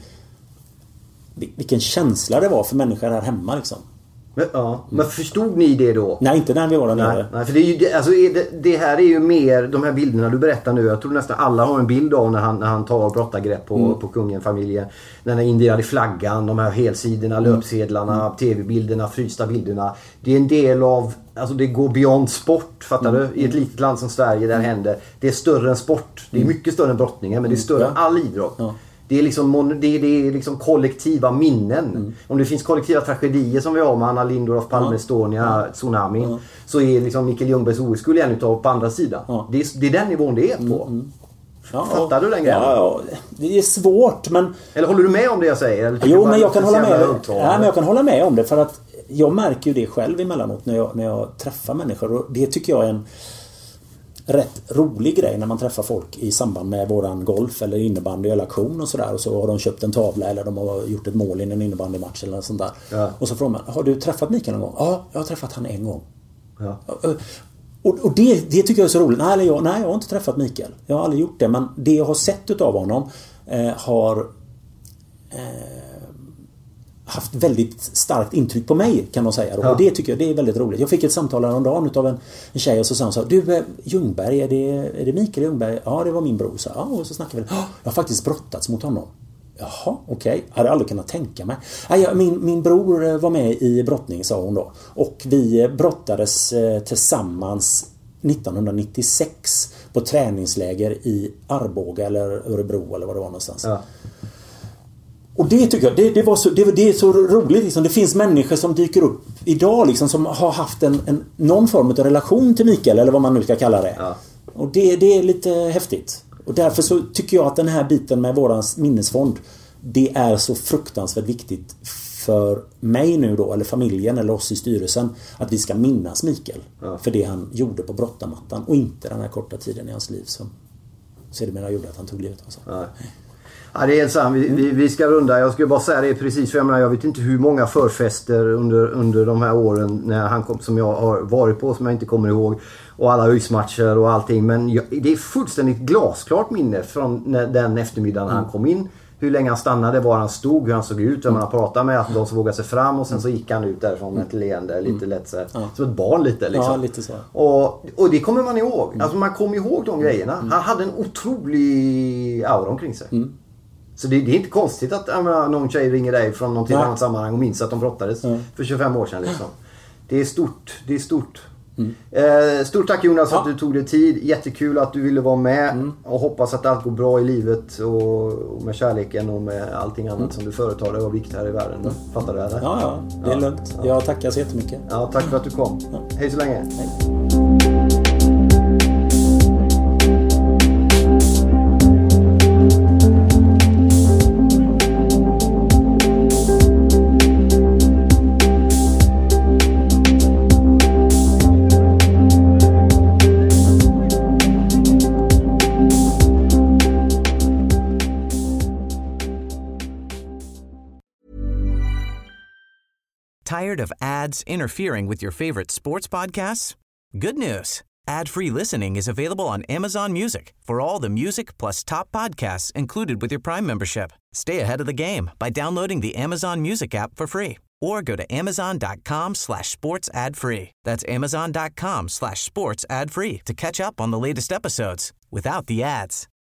vilken känsla det var för människor här hemma liksom. Men förstod ni det då? Nej, inte när vi var där nere. Nej, för det är ju, alltså, det här är ju mer de här bilderna du berättar nu. Jag tror nästan alla har en bild av när han tar brottargrepp på kungen, familjen. Den här indirade flaggan, de här helsidorna, löpsedlarna, tv-bilderna, frysta bilderna. Det är en del av, alltså det går beyond sport, fattar du? I ett litet land som Sverige där händer. Det är större än sport. Det är mycket större än brottningen, men det är större än all idrott. Ja. Det är liksom, det är liksom kollektiva minnen. Om det finns kollektiva tragedier som vi har med Anna Lindorff, Palme, Estonia, tsunamin, så är liksom Mikael Ljungbergs OS-guld en utav på andra sidan. Det är den nivån det är på. Fattar du den grejen? Ja, det är svårt, men... Eller håller du med om det jag säger? Eller jo, men jag kan hålla med. Nej, men jag kan hålla med om det, för att jag märker ju det själv emellanåt när jag träffar människor, och det tycker jag är en rätt rolig grej när man träffar folk i samband med våran golf eller innebandy eller aktion och sådär, och så har de köpt en tavla eller de har gjort ett mål i en innebandymatch eller sånt där. Ja. Och så frågar man, har du träffat Mikael någon gång? Ja, jag har träffat han en gång. Ja. Och det tycker jag är så roligt. Nej, jag har inte träffat Mikael. Jag har aldrig gjort det, men det jag har sett utav honom har haft väldigt starkt intryck på mig, kan man säga. Ja. Och det tycker jag det är väldigt roligt. Jag fick ett samtal häromdagen utav en tjej, och så sa hon så här: du, Ljungberg, är det Mikael Ljungberg? Ja, det var min bror. Så, ja, och så snackade vi. Jag har faktiskt brottats mot honom. Jaha, okej. Jag hade aldrig kunnat tänka mig. Min bror var med i brottning, sa hon då. Och vi brottades tillsammans 1996 på träningsläger i Arboga eller Örebro eller vad det var någonstans. Ja. Och det tycker jag, det är så roligt liksom. Det finns människor som dyker upp idag liksom, som har haft någon form av relation till Mikael, eller vad man nu ska kalla det. Ja. Och det är lite häftigt. Och därför så tycker jag att den här biten med våran minnesfond, det är så fruktansvärt viktigt för mig nu då, eller familjen eller oss i styrelsen, att vi ska minnas Mikael för det han gjorde på brottarmattan, och inte den här korta tiden i hans liv som sedermera gjorde att han tog livet. Alltså. Ja, det är helt sant. Vi ska runda. Jag skulle bara säga det precis, för jag vet inte hur många förfester under de här åren när han kom, som jag har varit på, som jag inte kommer ihåg, och alla husmatcher och allting, men det är fullständigt glasklart minne från den eftermiddagen han kom in. Hur länge han stannade, var han stod, hur han såg ut, hur man pratade med, att de som vågade sig fram, och sen så gick han ut därifrån med ett leende, lite lätt så här, som ett barn lite liksom. Ja, lite så. Och det kommer man ihåg. Alltså man kommer ihåg de grejerna. Han hade en otrolig aura omkring sig. Så det är inte konstigt att någon tjej ringer dig från något annat sammanhang och minns att de brottades för 25 år sedan liksom. Det är stort. Stort tack Jonas för att du tog dig tid. Jättekul att du ville vara med, och hoppas att allt går bra i livet och med kärleken och med allting annat som du företar dig och vikt här i världen. Fattar du eller? Ja, det är lugnt. Jag tackar så jättemycket. Ja, tack för att du kom. Hej så länge. Hej. Tired of ads interfering with your favorite sports podcasts? Good news. Ad-free listening is available on Amazon Music for all the music plus top podcasts included with your Prime membership. Stay ahead of the game by downloading the Amazon Music app for free, or go to amazon.com/sports ad free. That's amazon.com/sports ad free to catch up on the latest episodes without the ads.